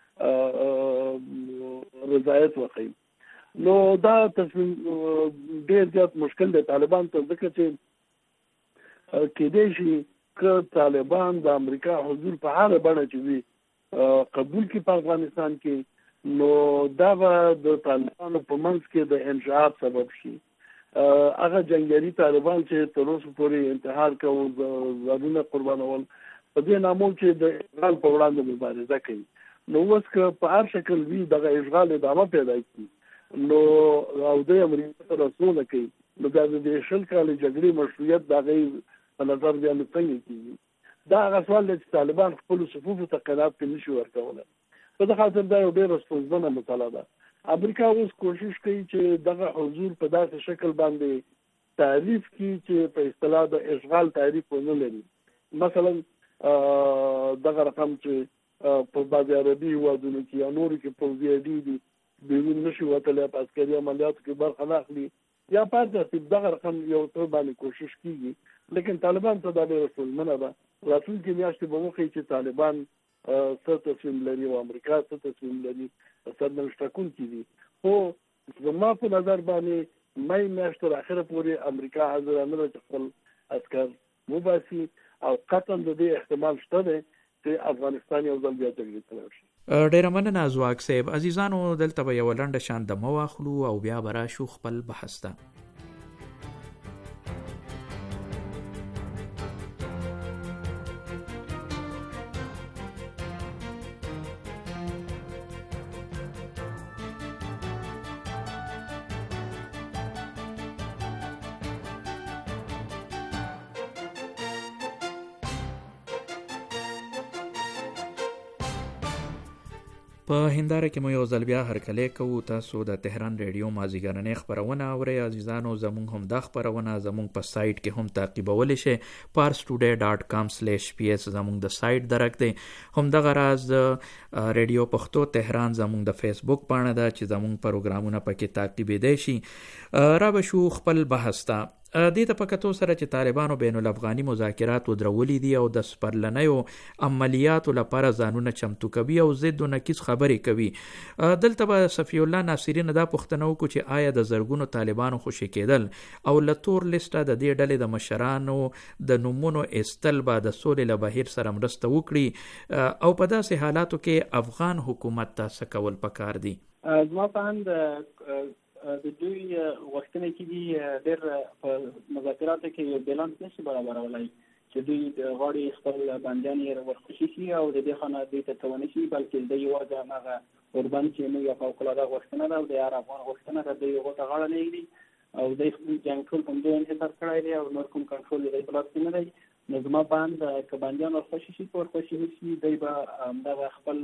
رضایت وکړي. نو دا تصمیم ډېر زیات مشکل دی طالبان ته، ځکه چې کېدای شي که طالبان د امریکا حضور په هغه بڼه چې وي قبول کړي په افغانستان کې، نو دا به د طالبانو په منځ کې د انشعاب سبب شي. هغه جنګیالي طالبان چې تر اوسه پورې انتحار کوي، ځانونه قربانول، په دې نامه چې د اشغال په وړاندې مبارزه کوي، نو اوس که په هر شکل وي دغه اشغال ادامه پیدا کړي نو او د امریکا سره سوله کوي، نو دا د 20 کال جګړې مشروعیت د هغې په نظر باندې څنګه کېږي. دا هغه سوال دی چې طالبان خپلو صفوفو ته قناعت کې نشي ورکولی. په دې خاطر دا یو ډېره ستونزمنه مسله ده. امریکا اوس کوشش کوي چې دغه حضور په داسې شکل باندې تعریف کړي چې په اصطلاح د اشغال تعریف ونه لري. مثلا دغه رقم چې په بعضې عربي هېوادونو کې یا نورو کې پوځي اډې دي بیرون نشي وتلی، په عسکري عملیاتو کې برخه نه اخلي، یا پاتې دغه رقم یو څه باندې کوشش کېږي. لیکن طالبان ته دا ډېره ستونزمنه ده. راتلونکې میاشتې به وښیي چې طالبان څه تصمیم لري او امریکا څه تصمیم لري، سرنوشت ټاکونکي دي. خو زما په نظر باندې مۍ میاشت تر اخره پورې امریکا حاضره نه ده چې خپل عسکر وباسي او قطعا د دې احتمال شته دی چې افغانستان یو ځل بیا جګړې ته لاړ شي. ډېره مننه ځواک صاحب. عزیزانو دلته به یوه لنډه شان دمه واخلو او بیا به راشو خپل بحث ته. په هنداره کې مو یو ځل بیا هرکلی کوو. تاسو د تهران ریډیو مازدیګرنۍ خپرونه اورئ. عزیزانو زموږ هم دا خپرونه زموږ په سایټ کې هم تعقیبولی شئ. parstoday.com/ps زموږ د سایټ درک دی. همدغه راز د ریډیو پښتو تهران زموږ د فیسبوک پاڼه ده چې زموږ پروګرامونه پکې تعقیبېدی شي. را به شو خپل بحث ته. دې ته په کتو سره چې طالبانو بین الافغاني مذاکرات ودرولي دي او د سپرلنیو عملیاتو لپاره ځانونه چمتو کوي او ضد و نقیص خبرې کوي، دلته به صفی الله ناصری نه دا پوښتنه وکړو چې آیا د زرګونو طالبانو خوشي کېدل او له تور لیسټه د دې ډلې د مشرانو د نومونو ایستل به د سولې له بهیر سره مرسته وکړي او په داسې حالاتو کې افغان حکومت ته څه کول پکار دي؟ زما په اند د دوی غوښتنې کې دي ډېر په مذاکراتو کې یو بیلانس نشي برابرولای چې دوی غواړي خپل بندیان یې ورخوشي شي او د دې خانه دوی ته ونه شي، بلکې د یوازې هغه اوربان چې موږ یو فوق‌العاده غوښتنه ده او د هر افغان غوښتنه ده، دوی هغو ته غاړه نه ږدي او دوی خپل جنګ ټول په همدې انحصار کړی دی او نور کوم کنټرول یې په لاس کې نه دی. نو زما په اند که بندیان ورخوشي شي که ورخوشي نه شي، دوی به همدغه خپل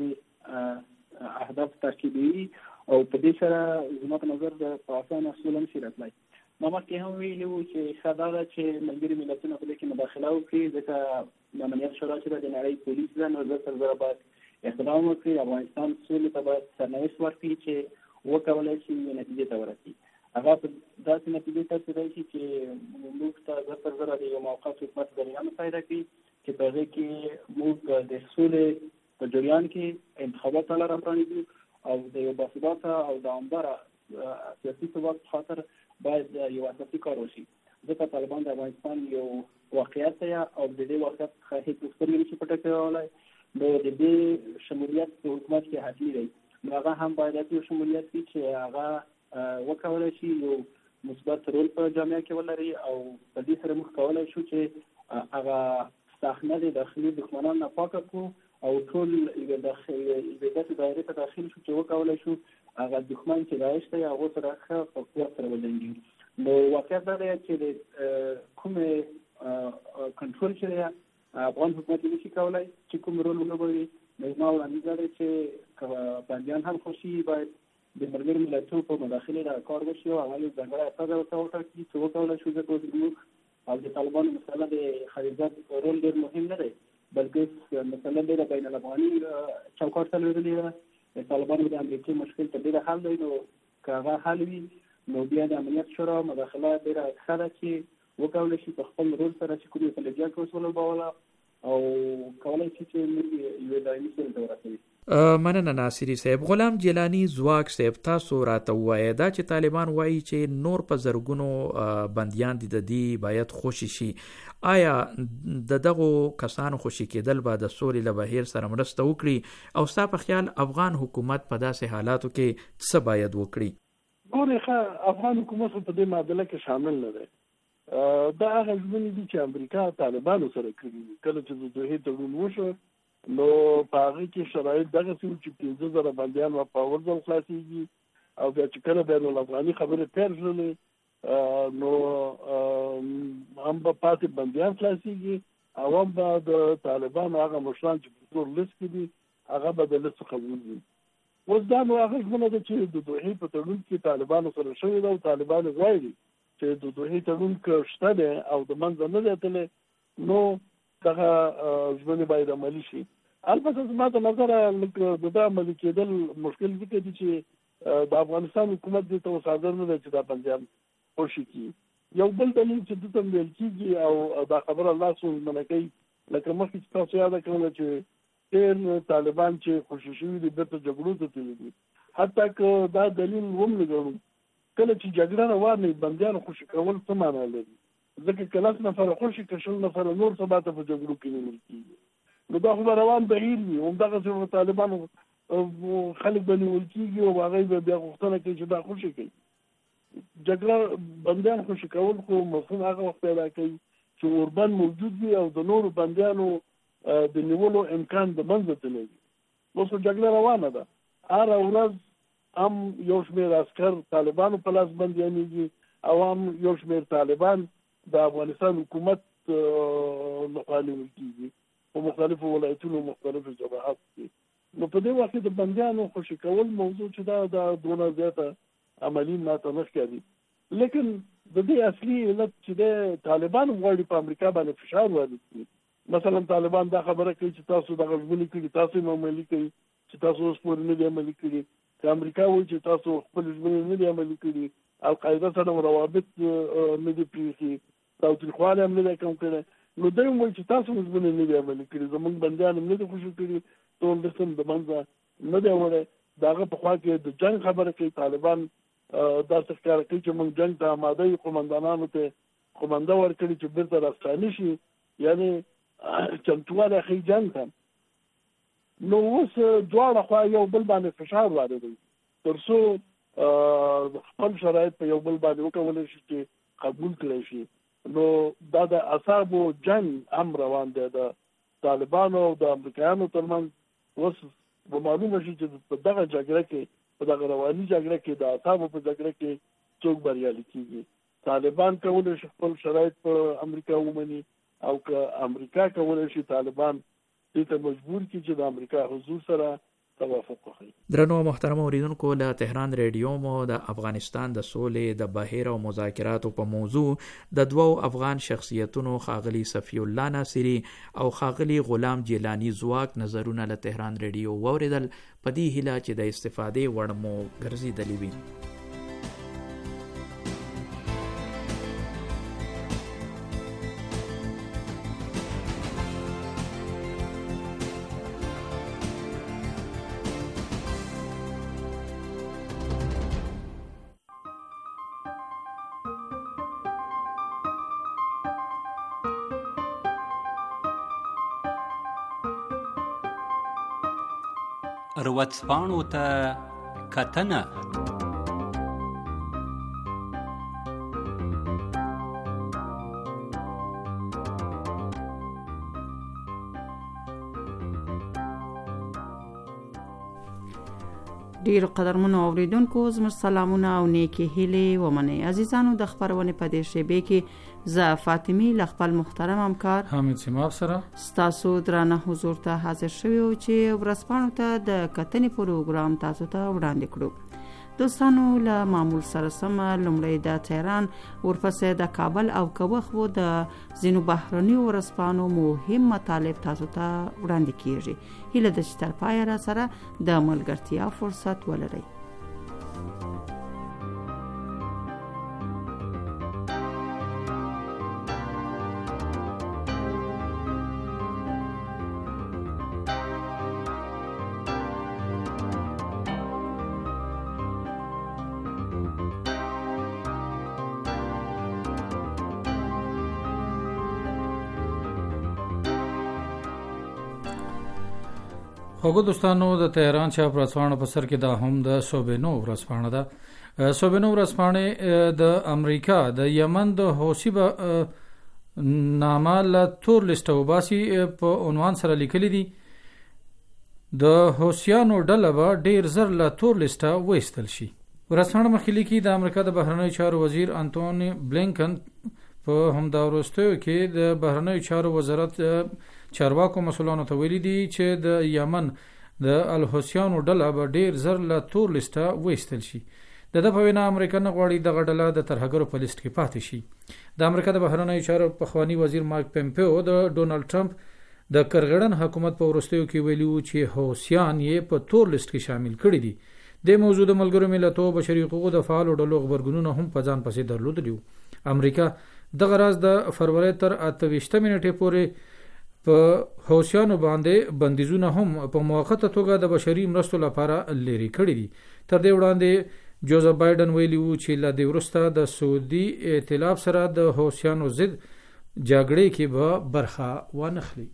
اهداف تعقیبوي او په دې سره زما په نظر د په اسانه سوله نشي راتلی. ما مخکې هم ویلي وو چې ښه دا ده چې ملګري ملتونه په دې کې مداخله وکړي، ځکه د امنیت شورا چې د نړۍ پولیس ده، نو زه تر زره باید اقدام وکړي، افغانستان سولې ته باید سرنوشت ورکړي چې وکولی شي نتیجې ته ورسي. هغه په داسې نتیجې ته رسېدی شي چې موږ ته زه تر زره د یو موقت حکومت ذریعه مساعده کړي چې په هغې کې موږ د سولې په جریان کې انتخابات ته لاره پرانیږدو او د یو باثباته او دوامداره سیاسي ثبات په خاطر باید یو اساسي کار وشي، ځکه طالبان د افغانستان یو واقعیت دی او د دې واقعیت څخه هېڅ سترګې نشي پټه کولی. نو د دې شمولیت په حکومت کې حتمي دی، نو هغه هم باید یو شمولیت وي چې هغه وکولی شي یو مثبت رول په جامعه کې ولري او په دې سره موږ کولی شو چې هغه صحنه د داخلي دښمنان نه پاکه کړو او ټول یوه داسې دایرې ته داخل شو چې وکولی شو هغه دښمن چې داعش دی هغو سره ښه په قوت سره وجنګېږي. نو واقعیت دا دی چې د کومې کنټرول چې دی افغان حکومت یې نشي کولی چې کوم رول ولوبوي. نو زما وړاندیز دا دی چې که بندیان هم خوشي وي باید د ملګرو ملتونو په مداخلې دا کار وشي او هغه یو ځانګړی استازی ورته وټاکي چې وکولی شو ځکه زموږ او د طالبانو مسله د خلیجات رول ډېر مهم نه دی، بلکې مثلا ډېره بین الافغاني چوکاټ ته لوېدلې ده. د طالبانو د امریکې مشکل ته ډېره حل دی، نو که هغه حل وي نو بیا د امنیت شورا مداخله ډېره ښه ده چې وکولی شي په خپل رول سره چې کوم خلیجات کې وسولوبوله او کولی شي چې موږ یوې دایمي سولې ته ورسوي. مننه ناصری صاحب. غلام جیلانی زواک صاحب، تاسو راته ووایئ دا چې طالبان وایي چې نور په زرګونو بندیان دي د دې باید خوشي شي، آیا د دغو کسانو خوشي کېدل به د سولې له بهیر سره مرسته وکړي او ستا په خیال افغان حکومت په داسې حالاتو کې څه باید وکړي؟ ګورې افغان حکومت په دې معادله کې شامل نه دی. دا هغه ژمنې دي چې امریکا طالبانو سره کړي دي. کله چې د دوحې تړون وشو نو په هغه کې شرایط دغسې وو چې 15,000 بندیان به په اول ځل خلاصېږي او بیا چې کله بین الافغاني خبرې پیل شولې نو هم به پاتې بندیان خلاصېږي او هم به د طالبانو هغه مشران چې په تور لیست کې دي هغه به د لیست څخه ووځي. اوس دا نو هغه ژمنه ده چې د دوحې په تړون کې طالبانو سره شوې ده او طالبان غواړي چې د دوحې تړون که شته دی او د منځه نه دی تللی نو دغه ژمنې باید عملي شي. البته زما د نظره لږ د ده عملي کېدل مشکل ځکه دي چې د افغانستان حکومت دې ته اوس حاضر نه دی چې دا بندیان خوشي کړي. یو بل دلیل چې دلته ویل کېږي او دا خبره الله ستونزمنه کوي، لکه مخکې چې تاسو یاده کړله چې ډېر طالبان چې خوشي شوي دي بېرته جګړو ته تللي دي. حتی که دا دلیل هم نه ګڼو، کله چې جګړه روانه وي بندیان خوشي کول څه معنا لري؟ ځکه که 10 نفره خوشي که 20 نفره نور سبا ته په جګړو کې نیول کېږي نو دا خو به روان بهیر وي. همدغسې طالبانو خلک به نیول کېږي او هغوی به بیا غوښتنه کوي چې دا خوشي کوي. جګړه بندیان خوشي کول خو مفهوم هغه وخت پیدا کوي چې اوربند موجود وي او د نورو بندیانو د نیولو امکان د منځه تللی وي. اوس جګړه روانه ده، هره ورځ هم یو شمېر عسکر طالبانو په لاس بندیانېږي او هم یو شمېر طالبان د افغانستان حکومت لخوا نیول کېږي په مختلفو ولایتونو مختلفو جبهاتو کې. نو په دې وخت کې د بندیانو خوشي کول موضوع چې دا دونه زیاته عملي ماته نه ښکاري. لیکن د دې اصلي علت چې د طالبانو غواړي په امریکا باندې فشار وارد کړي. مثلا طالبان دا خبره کوي چې تاسو دغه ژمنې کړي تاسو یې عملي کوي چې تاسو اوس پورې نه دي عملي کړي. که امریکا وایي چې تاسو خپل ژمنې نه دي عملي کړي القاعده سره روابط نه دي پریخي تاوتریخواله هم نه کم کړي. نو دوی وایي چې تاسو موږ نه دی عملي کړی، زمونږ بندیان هم نه دي خوشي کړي، ټول قسم د منځه نه دی وړی. دغه په خوا کې د جنگ خبره کوي طالبان، دا څه ښکاره کوي چې موږ جنگ ته آماده یو، قومندانانو ته قومنده ورکړي چې بیرته راستانه شي، یعنې چمتووالی ښیي جنگ ته. نو اوس دواړه خوا یو بل باندې فشار واردوي تر څو خپل شرایط په یو بل باندې وکولی شي چې قبول کړی شي. نو دا د اعصابو جنگ هم روان دی د طالبانو او د امریکایانو ترمنځ. اوس به معلومه شي چې په دغه جګړه کې، په دغه رواني جګړه کې، د اعصابو په جګړه کې څوک بریالي کېږي. طالبان کولی شي خپل شرایط په امریکا ومني، او که امریکا کولی شي طالبان دې ته مجبور کړي چې د امریکا حضور سره توافق وکړي. درنو محترم اوریدونکو، له تهران ریډیو مو د افغانستان د سولې د بهیر او مذاکراتو په موضوع د دوو افغان شخصیتونو ښاغلي صفی الله ناصری او ښاغلي غلام جیلانی ځواک نظرونه له تهران ریډیو واوریدل. په دې هیله چې د استفادې وړ مو ګرځېدلي وي. ورځپاڼو ته کتنه. ډیرو قدرمنو اوریدونکو، زموږ سلامونه او نیکی هیلې ومنئ. عزیزانو، د خبرونې په دې شیبې کې زه فاطمی له خپل محترم همکار حامد سیماب سره ستاسو درانه حضور ته حاضر شوی او چې ورځپاڼو ته د کتنې پروګرام تاسو ته وړاندې کړو. دوستانو، له معمول سره سم لومړی د تهران، ورپسې د کابل او کوخ و د ځینو بهرنیو ورځپاڼو مهم مطالب تاسو ته وړاندې کیږي. هیله ده چې تر پایه را سره د ملګرتیا فرصت ولرئ. خوږو دوستانو، د تهران چاپ ورځپاڼه په سر کې دا هم د صوبینو ورځپاڼه ده. صوبینو ورځپاڼې د امریکا د یمن د حوثي نامه له تور لیسټ وباسي په عنوان سره لیکلي دي د حوثیانو ډله به ډیر زر له تور لیسټه وایستل شي. ورځپاڼه مخکې لیکي د امریکا د بهرنیو چارو وزیر انټونی بلینکن په همدا وروستیو کې د بهرنیو چارو وزارت چارواکو مسؤلانو ته ویلي دي چې د یمن د الحوثیانو ډله به ډیر زر له تور لیسټه وایستل شي. د ده په وینا امریکا نه غواړي دغه ډله د ترهګرو په لیسټ کې پاتې شي. د امریکا د بهرنیو چارو پخوانی وزیر مایک پمپیو د ډونالډ ټرمپ د کرغړن حکومت په وروستیو کې ویلي و چې حوثیان یې په تور لیسټ کې شامل کړي دي. د موضوع د ملګرو ملتونو بشري حقوقو د فعالو ډلو خبرګونونه هم په ځان پسې درلودلي وو. امریکا دغه راز د فروری تر 28 نیټې پورې په حوثیانو باندې بندیزونه هم په موقته توګه د بشري مرستو لپاره لري کړي دي. تر دې وړاندې جوزف بایدن ویلي وو چې له دې وروسته د سعودي ائتلاف سره د حوثیانو ضد جګړې کې به برخه وانخلي.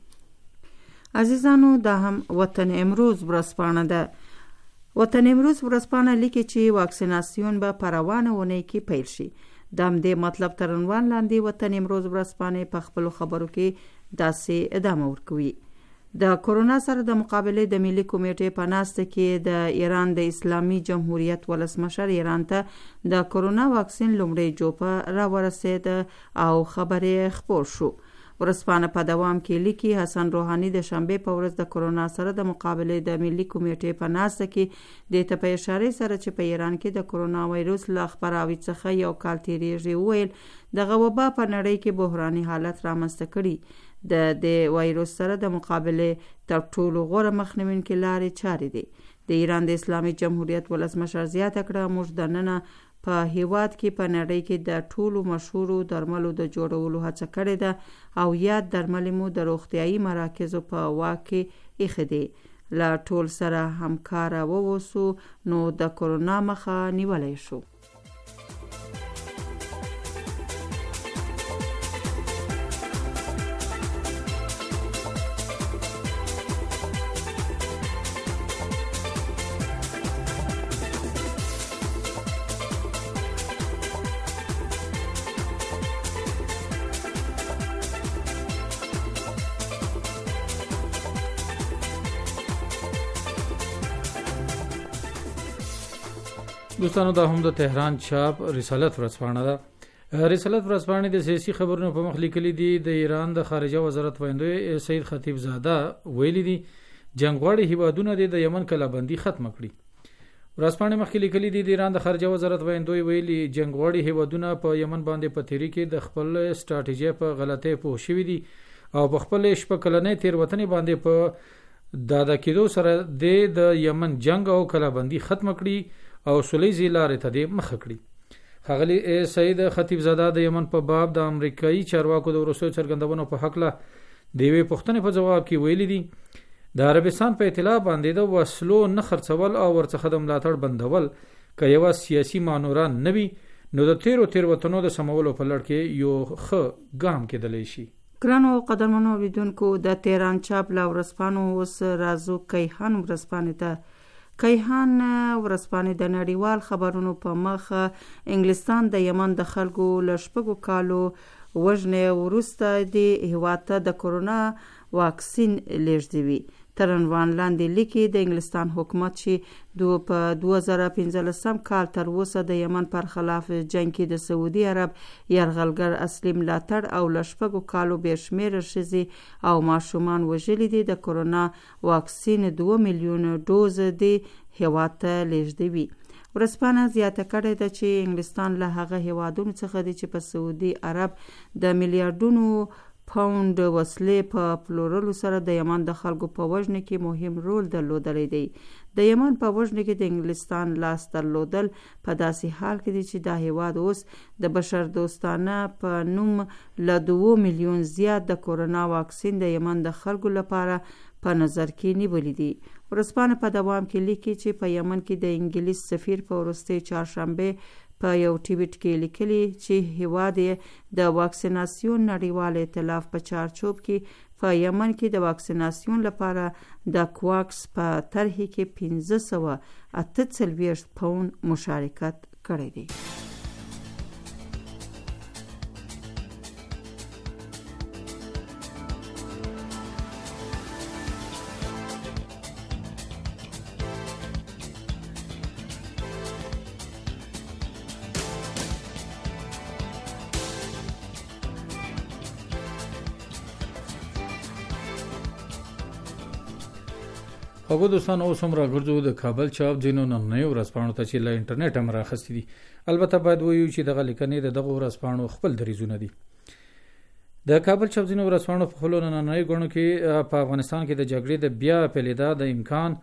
عزیزانو، دا هم وطن امروز ورځپاڼه ده. وطن امروز ورځپاڼه لیکي چې واکسیناسیون به په روانه اونۍ کې پیل شي. د همدې مطلب تر عنوان لاندې وطن امروز ورځپاڼه په خپلو خبرو کې داسې ادامه ورکوي. د کورونا سره د مقابلې د ملي کمیټې په ناسته کې د ایران د اسلامي جمهوریت ولسمشر ایران ته د کورونا واکسین لومړی جوپه را ورسید او خبرې خپور شو. ورځپاڼه په دوام کې لیکي حسن روحاني د شنبه په ورځ د کورونا سره د مقابلې د ملي کمیټې په ناسته کې د ته په اشاره سره چې په ایران کې د کورونا وایروس له خپراوي څخه یو کال تیریږي ویل دغه وبا په نړۍ کې بحراني حالت رامنځته کړي. د وایروس سره د مقابلې تر ټولو غوره مخنیوونکې لارې چارې دي. د ایران د اسلامي جمهوریت ولسمشر زیاته کړه موږ د ننه په هیواد کې په نړۍ کې د ټولو مشهورو درملو د جوړولو هڅه کړې ده او یاد درمل مو د روغتیايي مراکزو په واک کې ایښې دي. له ټول سره همکاره واوسو نو د کرونا مخه نیولی شو. دوستانو دا هم د تهران چاپ رسالت ورځپاڼه ده. رسالت ورځپاڼې د سیاسي خبرونو په مخ لیکلي دي د ایران د خارجه وزارت ویاندوی سید خطیب زاده ویلي دي جنگواړي هیوادونه د یمن کلابندي ختم کړي. ورځپاڼې مخکې لیکلي دي د ایران د خارجه وزارت ویاندوی ویلي جنگواړي هیوادونه په یمن باندې په تیری کې د خپل ستراتیژي په غلطۍ پوه شوي دي او په خپل شپه کلنې تیروتنې باندې په دادا کېدو سره د یمن جنگ او کلابندي ختم کړي او سولیزي لارې ته دې مخه کړي. ښاغلي سید خطیب زاده د یمن په باب د امریکایي چارواکو د وروستیو څرګندونو په هکله د یوې پوښتنې په ځواب کې ویلي دي د عربستان په اطلاع باندې د وسلو نه خرڅول او ورڅخه د ملاتړ بندول که یوه سیاسي مانوره نه وي نو د تیروتنو د سمولو په لړ کې یو ښه ګام کېدلی شي. ګرانو قدرمنو اوریدونکو د تهران چاپ له ورځپاڼو اوس راځو کیهان ورځپاڼې ته. کیهان ورځپاڼې د نړیوال خبرونو په مخ انګلستان د یمن د خلکو له 6 کالو وژنې وروسته د هیواد ته د کرونا واکسین لیږدوي. تر عنوان لاندې لیکي د انګلستان حکومت چې په 2015 کال تر اوسه د یمن پر خلاف جنگ کې د سعودي عرب یرغلګر اصلي ملاتړ او له 6 کالو بېشمېره ښځې او ماشومان وژلي دي د کرونا واکسین 2 میلیون ډوز د هیواد ته لیږدوي. ورځپاڼه زیاته کړې ده چې انګلستان له هغه هیوادونو څخه دی چې په سعودي عرب د میلیارډونو پاوند وسلې په پلورلو سره د یمن د خلکو په وژنه کې مهم رول درلودلی دی. د یمن په وژنه کې د انګلستان لاس درلودل په داسې حال کې دی چې دا هیواد اوس د بشر دوستانه په نوم له 2 میلیون زیات د کرونا واکسین د یمن د خلکو لپاره په نظر کې نیولي دي. ورځپاڼه په دوام کې لیکي چې په یمن کې د انګلیس سفیر په وروستۍ چهارشنبه په یو ټویټ کې لیکلي چې هیواد د واکسیناسیون نړیوال ائتلاف په چارچوب کې په یمن کې د واکسیناسیون لپاره د کواکس په طرحې کې 548 پاوند مشارکت کړی دی. خو دوستان اوس هم راګرځو د کابل چاپ ځینو نننیو ورځپاڼو ته چې له انټرنیټ هم راخستې دي. البته باید ووایو چې دغه لیکنې د دغو ورځپاڼو خپل دریځونه دي. د کابل چاپ ځینو ورځپاڼو په خپلو نننیو ګڼو کې په افغانستان کې د جګړې د بیا پیلېدا د امکان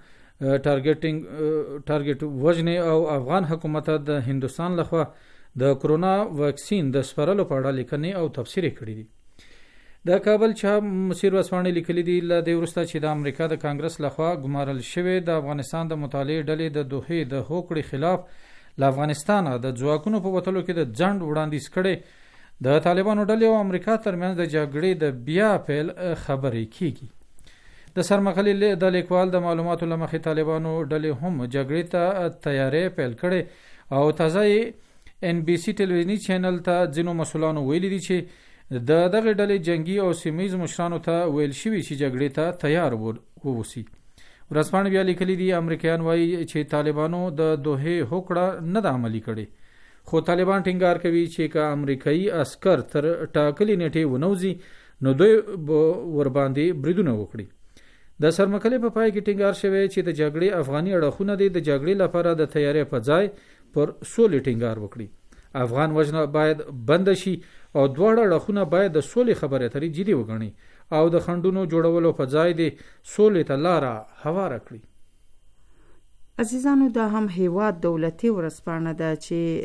ټارګټ وژنې او افغان حکومت د هندوستان لخوا د کرونا واکسین د سپارلو په اړه لیکنې او تفسیر کړي دي. د کابل چاپ مسیر ورځپاڼې لیکلي دي له دې وروسته چې د امریکا د کانګرس لخوا ګمارل شوې د افغانستان د مطالعې ډلې د دوحې د هوکړې خلاف له افغانستان د ځواکونو په وتلو کې د ځنډ وړاندیز کړي د طالبانو ډلې او امریکا ترمنځ د جګړې د بیا پیل خبرې کیږي. د سرمخلي د لیکوال د معلوماتو لمخې طالبانو ډلې هم جګړې ته تیاری پیل کړي او تازه NBC ټلویزیونی چینل ته ځینو مسؤلانو ویلي دي چې د دغه ډلې جنگي او سیمه‌ییز مشرانو ته ویل شوي چې جګړې ته تیار ووسی. ورځپاڼې بیا لیکلي دي امریکایان وایي چې طالبانو د دوحې هوکړه نه ده عملي کړې، خو طالبان ټینګار کوي چې که امریکایي عسکر تر ټاکلې نیټې ونوځي نو دوی ور باندې بریدونه وکړي. د سرمکلې په پای کې ټینګار شوی چې د جګړې افغاني اړخونه د جګړې لپاره د تیاری په ځای پر سولې ټینګار وکړي. افغان وژنه باید بند شي او دواړه اړخونه باید د سولې خبرې اترې جدي وګڼي او د خنډونو جوړولو په ځای د سولې ته لاره هواره کړي. عزیزانو دا هم هیواد دولتي ورځپاڼه ده چې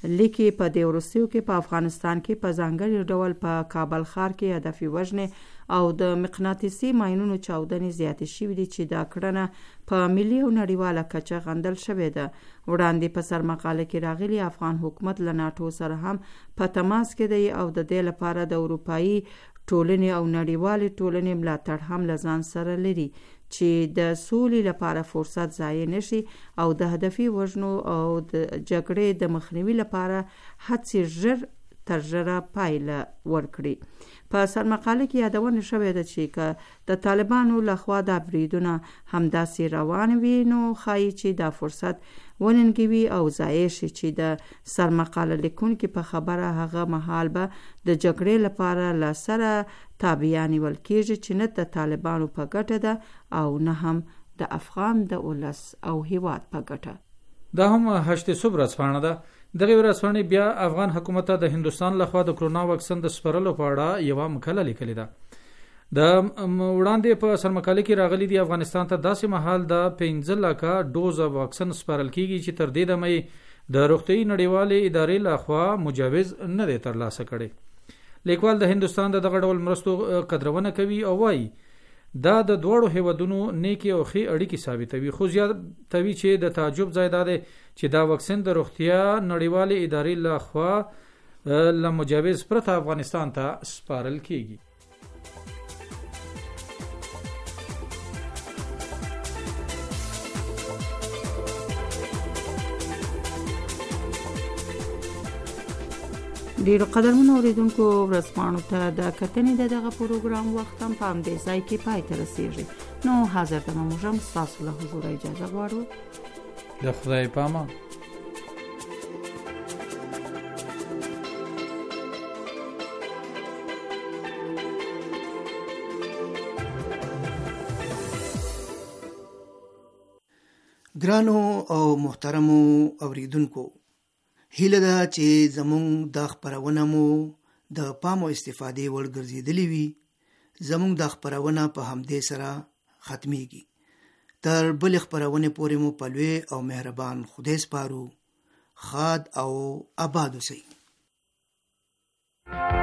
لیکي په دې وروستیو کې په افغانستان کې په ځانګړي ډول په کابل ښار کې هدفي وژنې او د مقناطیسي ماینونو چاودنې زیاتې شوې دي چې دا کړنه په ملي او نړیواله کچه غندل شوې ده. وړاندې په سرمقاله کې راغلي افغان حکومت له ناټو سره هم په تماس کې دی او د دې لپاره د اروپایي ټولنې او نړیوالې ټولنې ملاتړ هم له ځان سره لري چې د سولې لپاره فرصت ضایع نشي او د هدفي وژنو او د جګړې د مخنیوي لپاره هڅې ژر تر ژره پایله ورکړي. په سرمقاله کې یادونه شوې ده چې که د طالبانو لخوا دا بریدونه همداسې روان وي نو ښایي چې دا فرصت وننګوي او ضایع شي چې د سرمقاله لیکونکي په خبره هغه مهال به د جګړې لپاره له سره تابعه نیول کېږي چې نه د طالبانو په ګټه ده او نه هم د افغان د ولس او هیواد په ګټه. دا هم هشت صبح ورځپاڼه ده. دغه ورځپاڼې بیا افغان حکومت ته د هندوستان لخوا د کرونا واکسین د سپارلو په اړه یوه مقاله لیکلې ده. د وړاندې په سرمقاله کې راغلي دي افغانستان ته داسې مهال د 15 لکه ډوز واکسین سپارل کیږي چې تر دې دمه د روغتیايي نړیوالې ادارې لخوا مجوز نه دی ترلاسه کړی. لیکوال د هندوستان د دغه ډول مرستو قدرونه کوي او وایي دا د دوړو هیوادونو نیکی او ښې اړیکې ثابتوي، خو زیاتوي چې د تعجب ځای دا دی چې دا واکسین د روغتیا نړیوالې ادارې لخوا له مجوز پرته افغانستان ته سپارل کیږي. ډیرو قدرمنو اوریدونکو ورځپاڼو ته د کتنې دغه پروګرام وخت هم په همدې ځای کې پای ته رسیږي. نو حاضر ته موږ هم ستاسو له حضور اجازه غواړو. د خدای په امان. ګرانو او محترمو اوریدونکو، هیله ده چې زمونږ د خپرونه مو د پام او استفادې وړ ګرځېدلې وي. زمونږ د خپرونه په همدې سره ختميږي. تر بل خپرونه پورې مو په لوی او مهربان خدای سپارو. خاد او آباد اوسئ.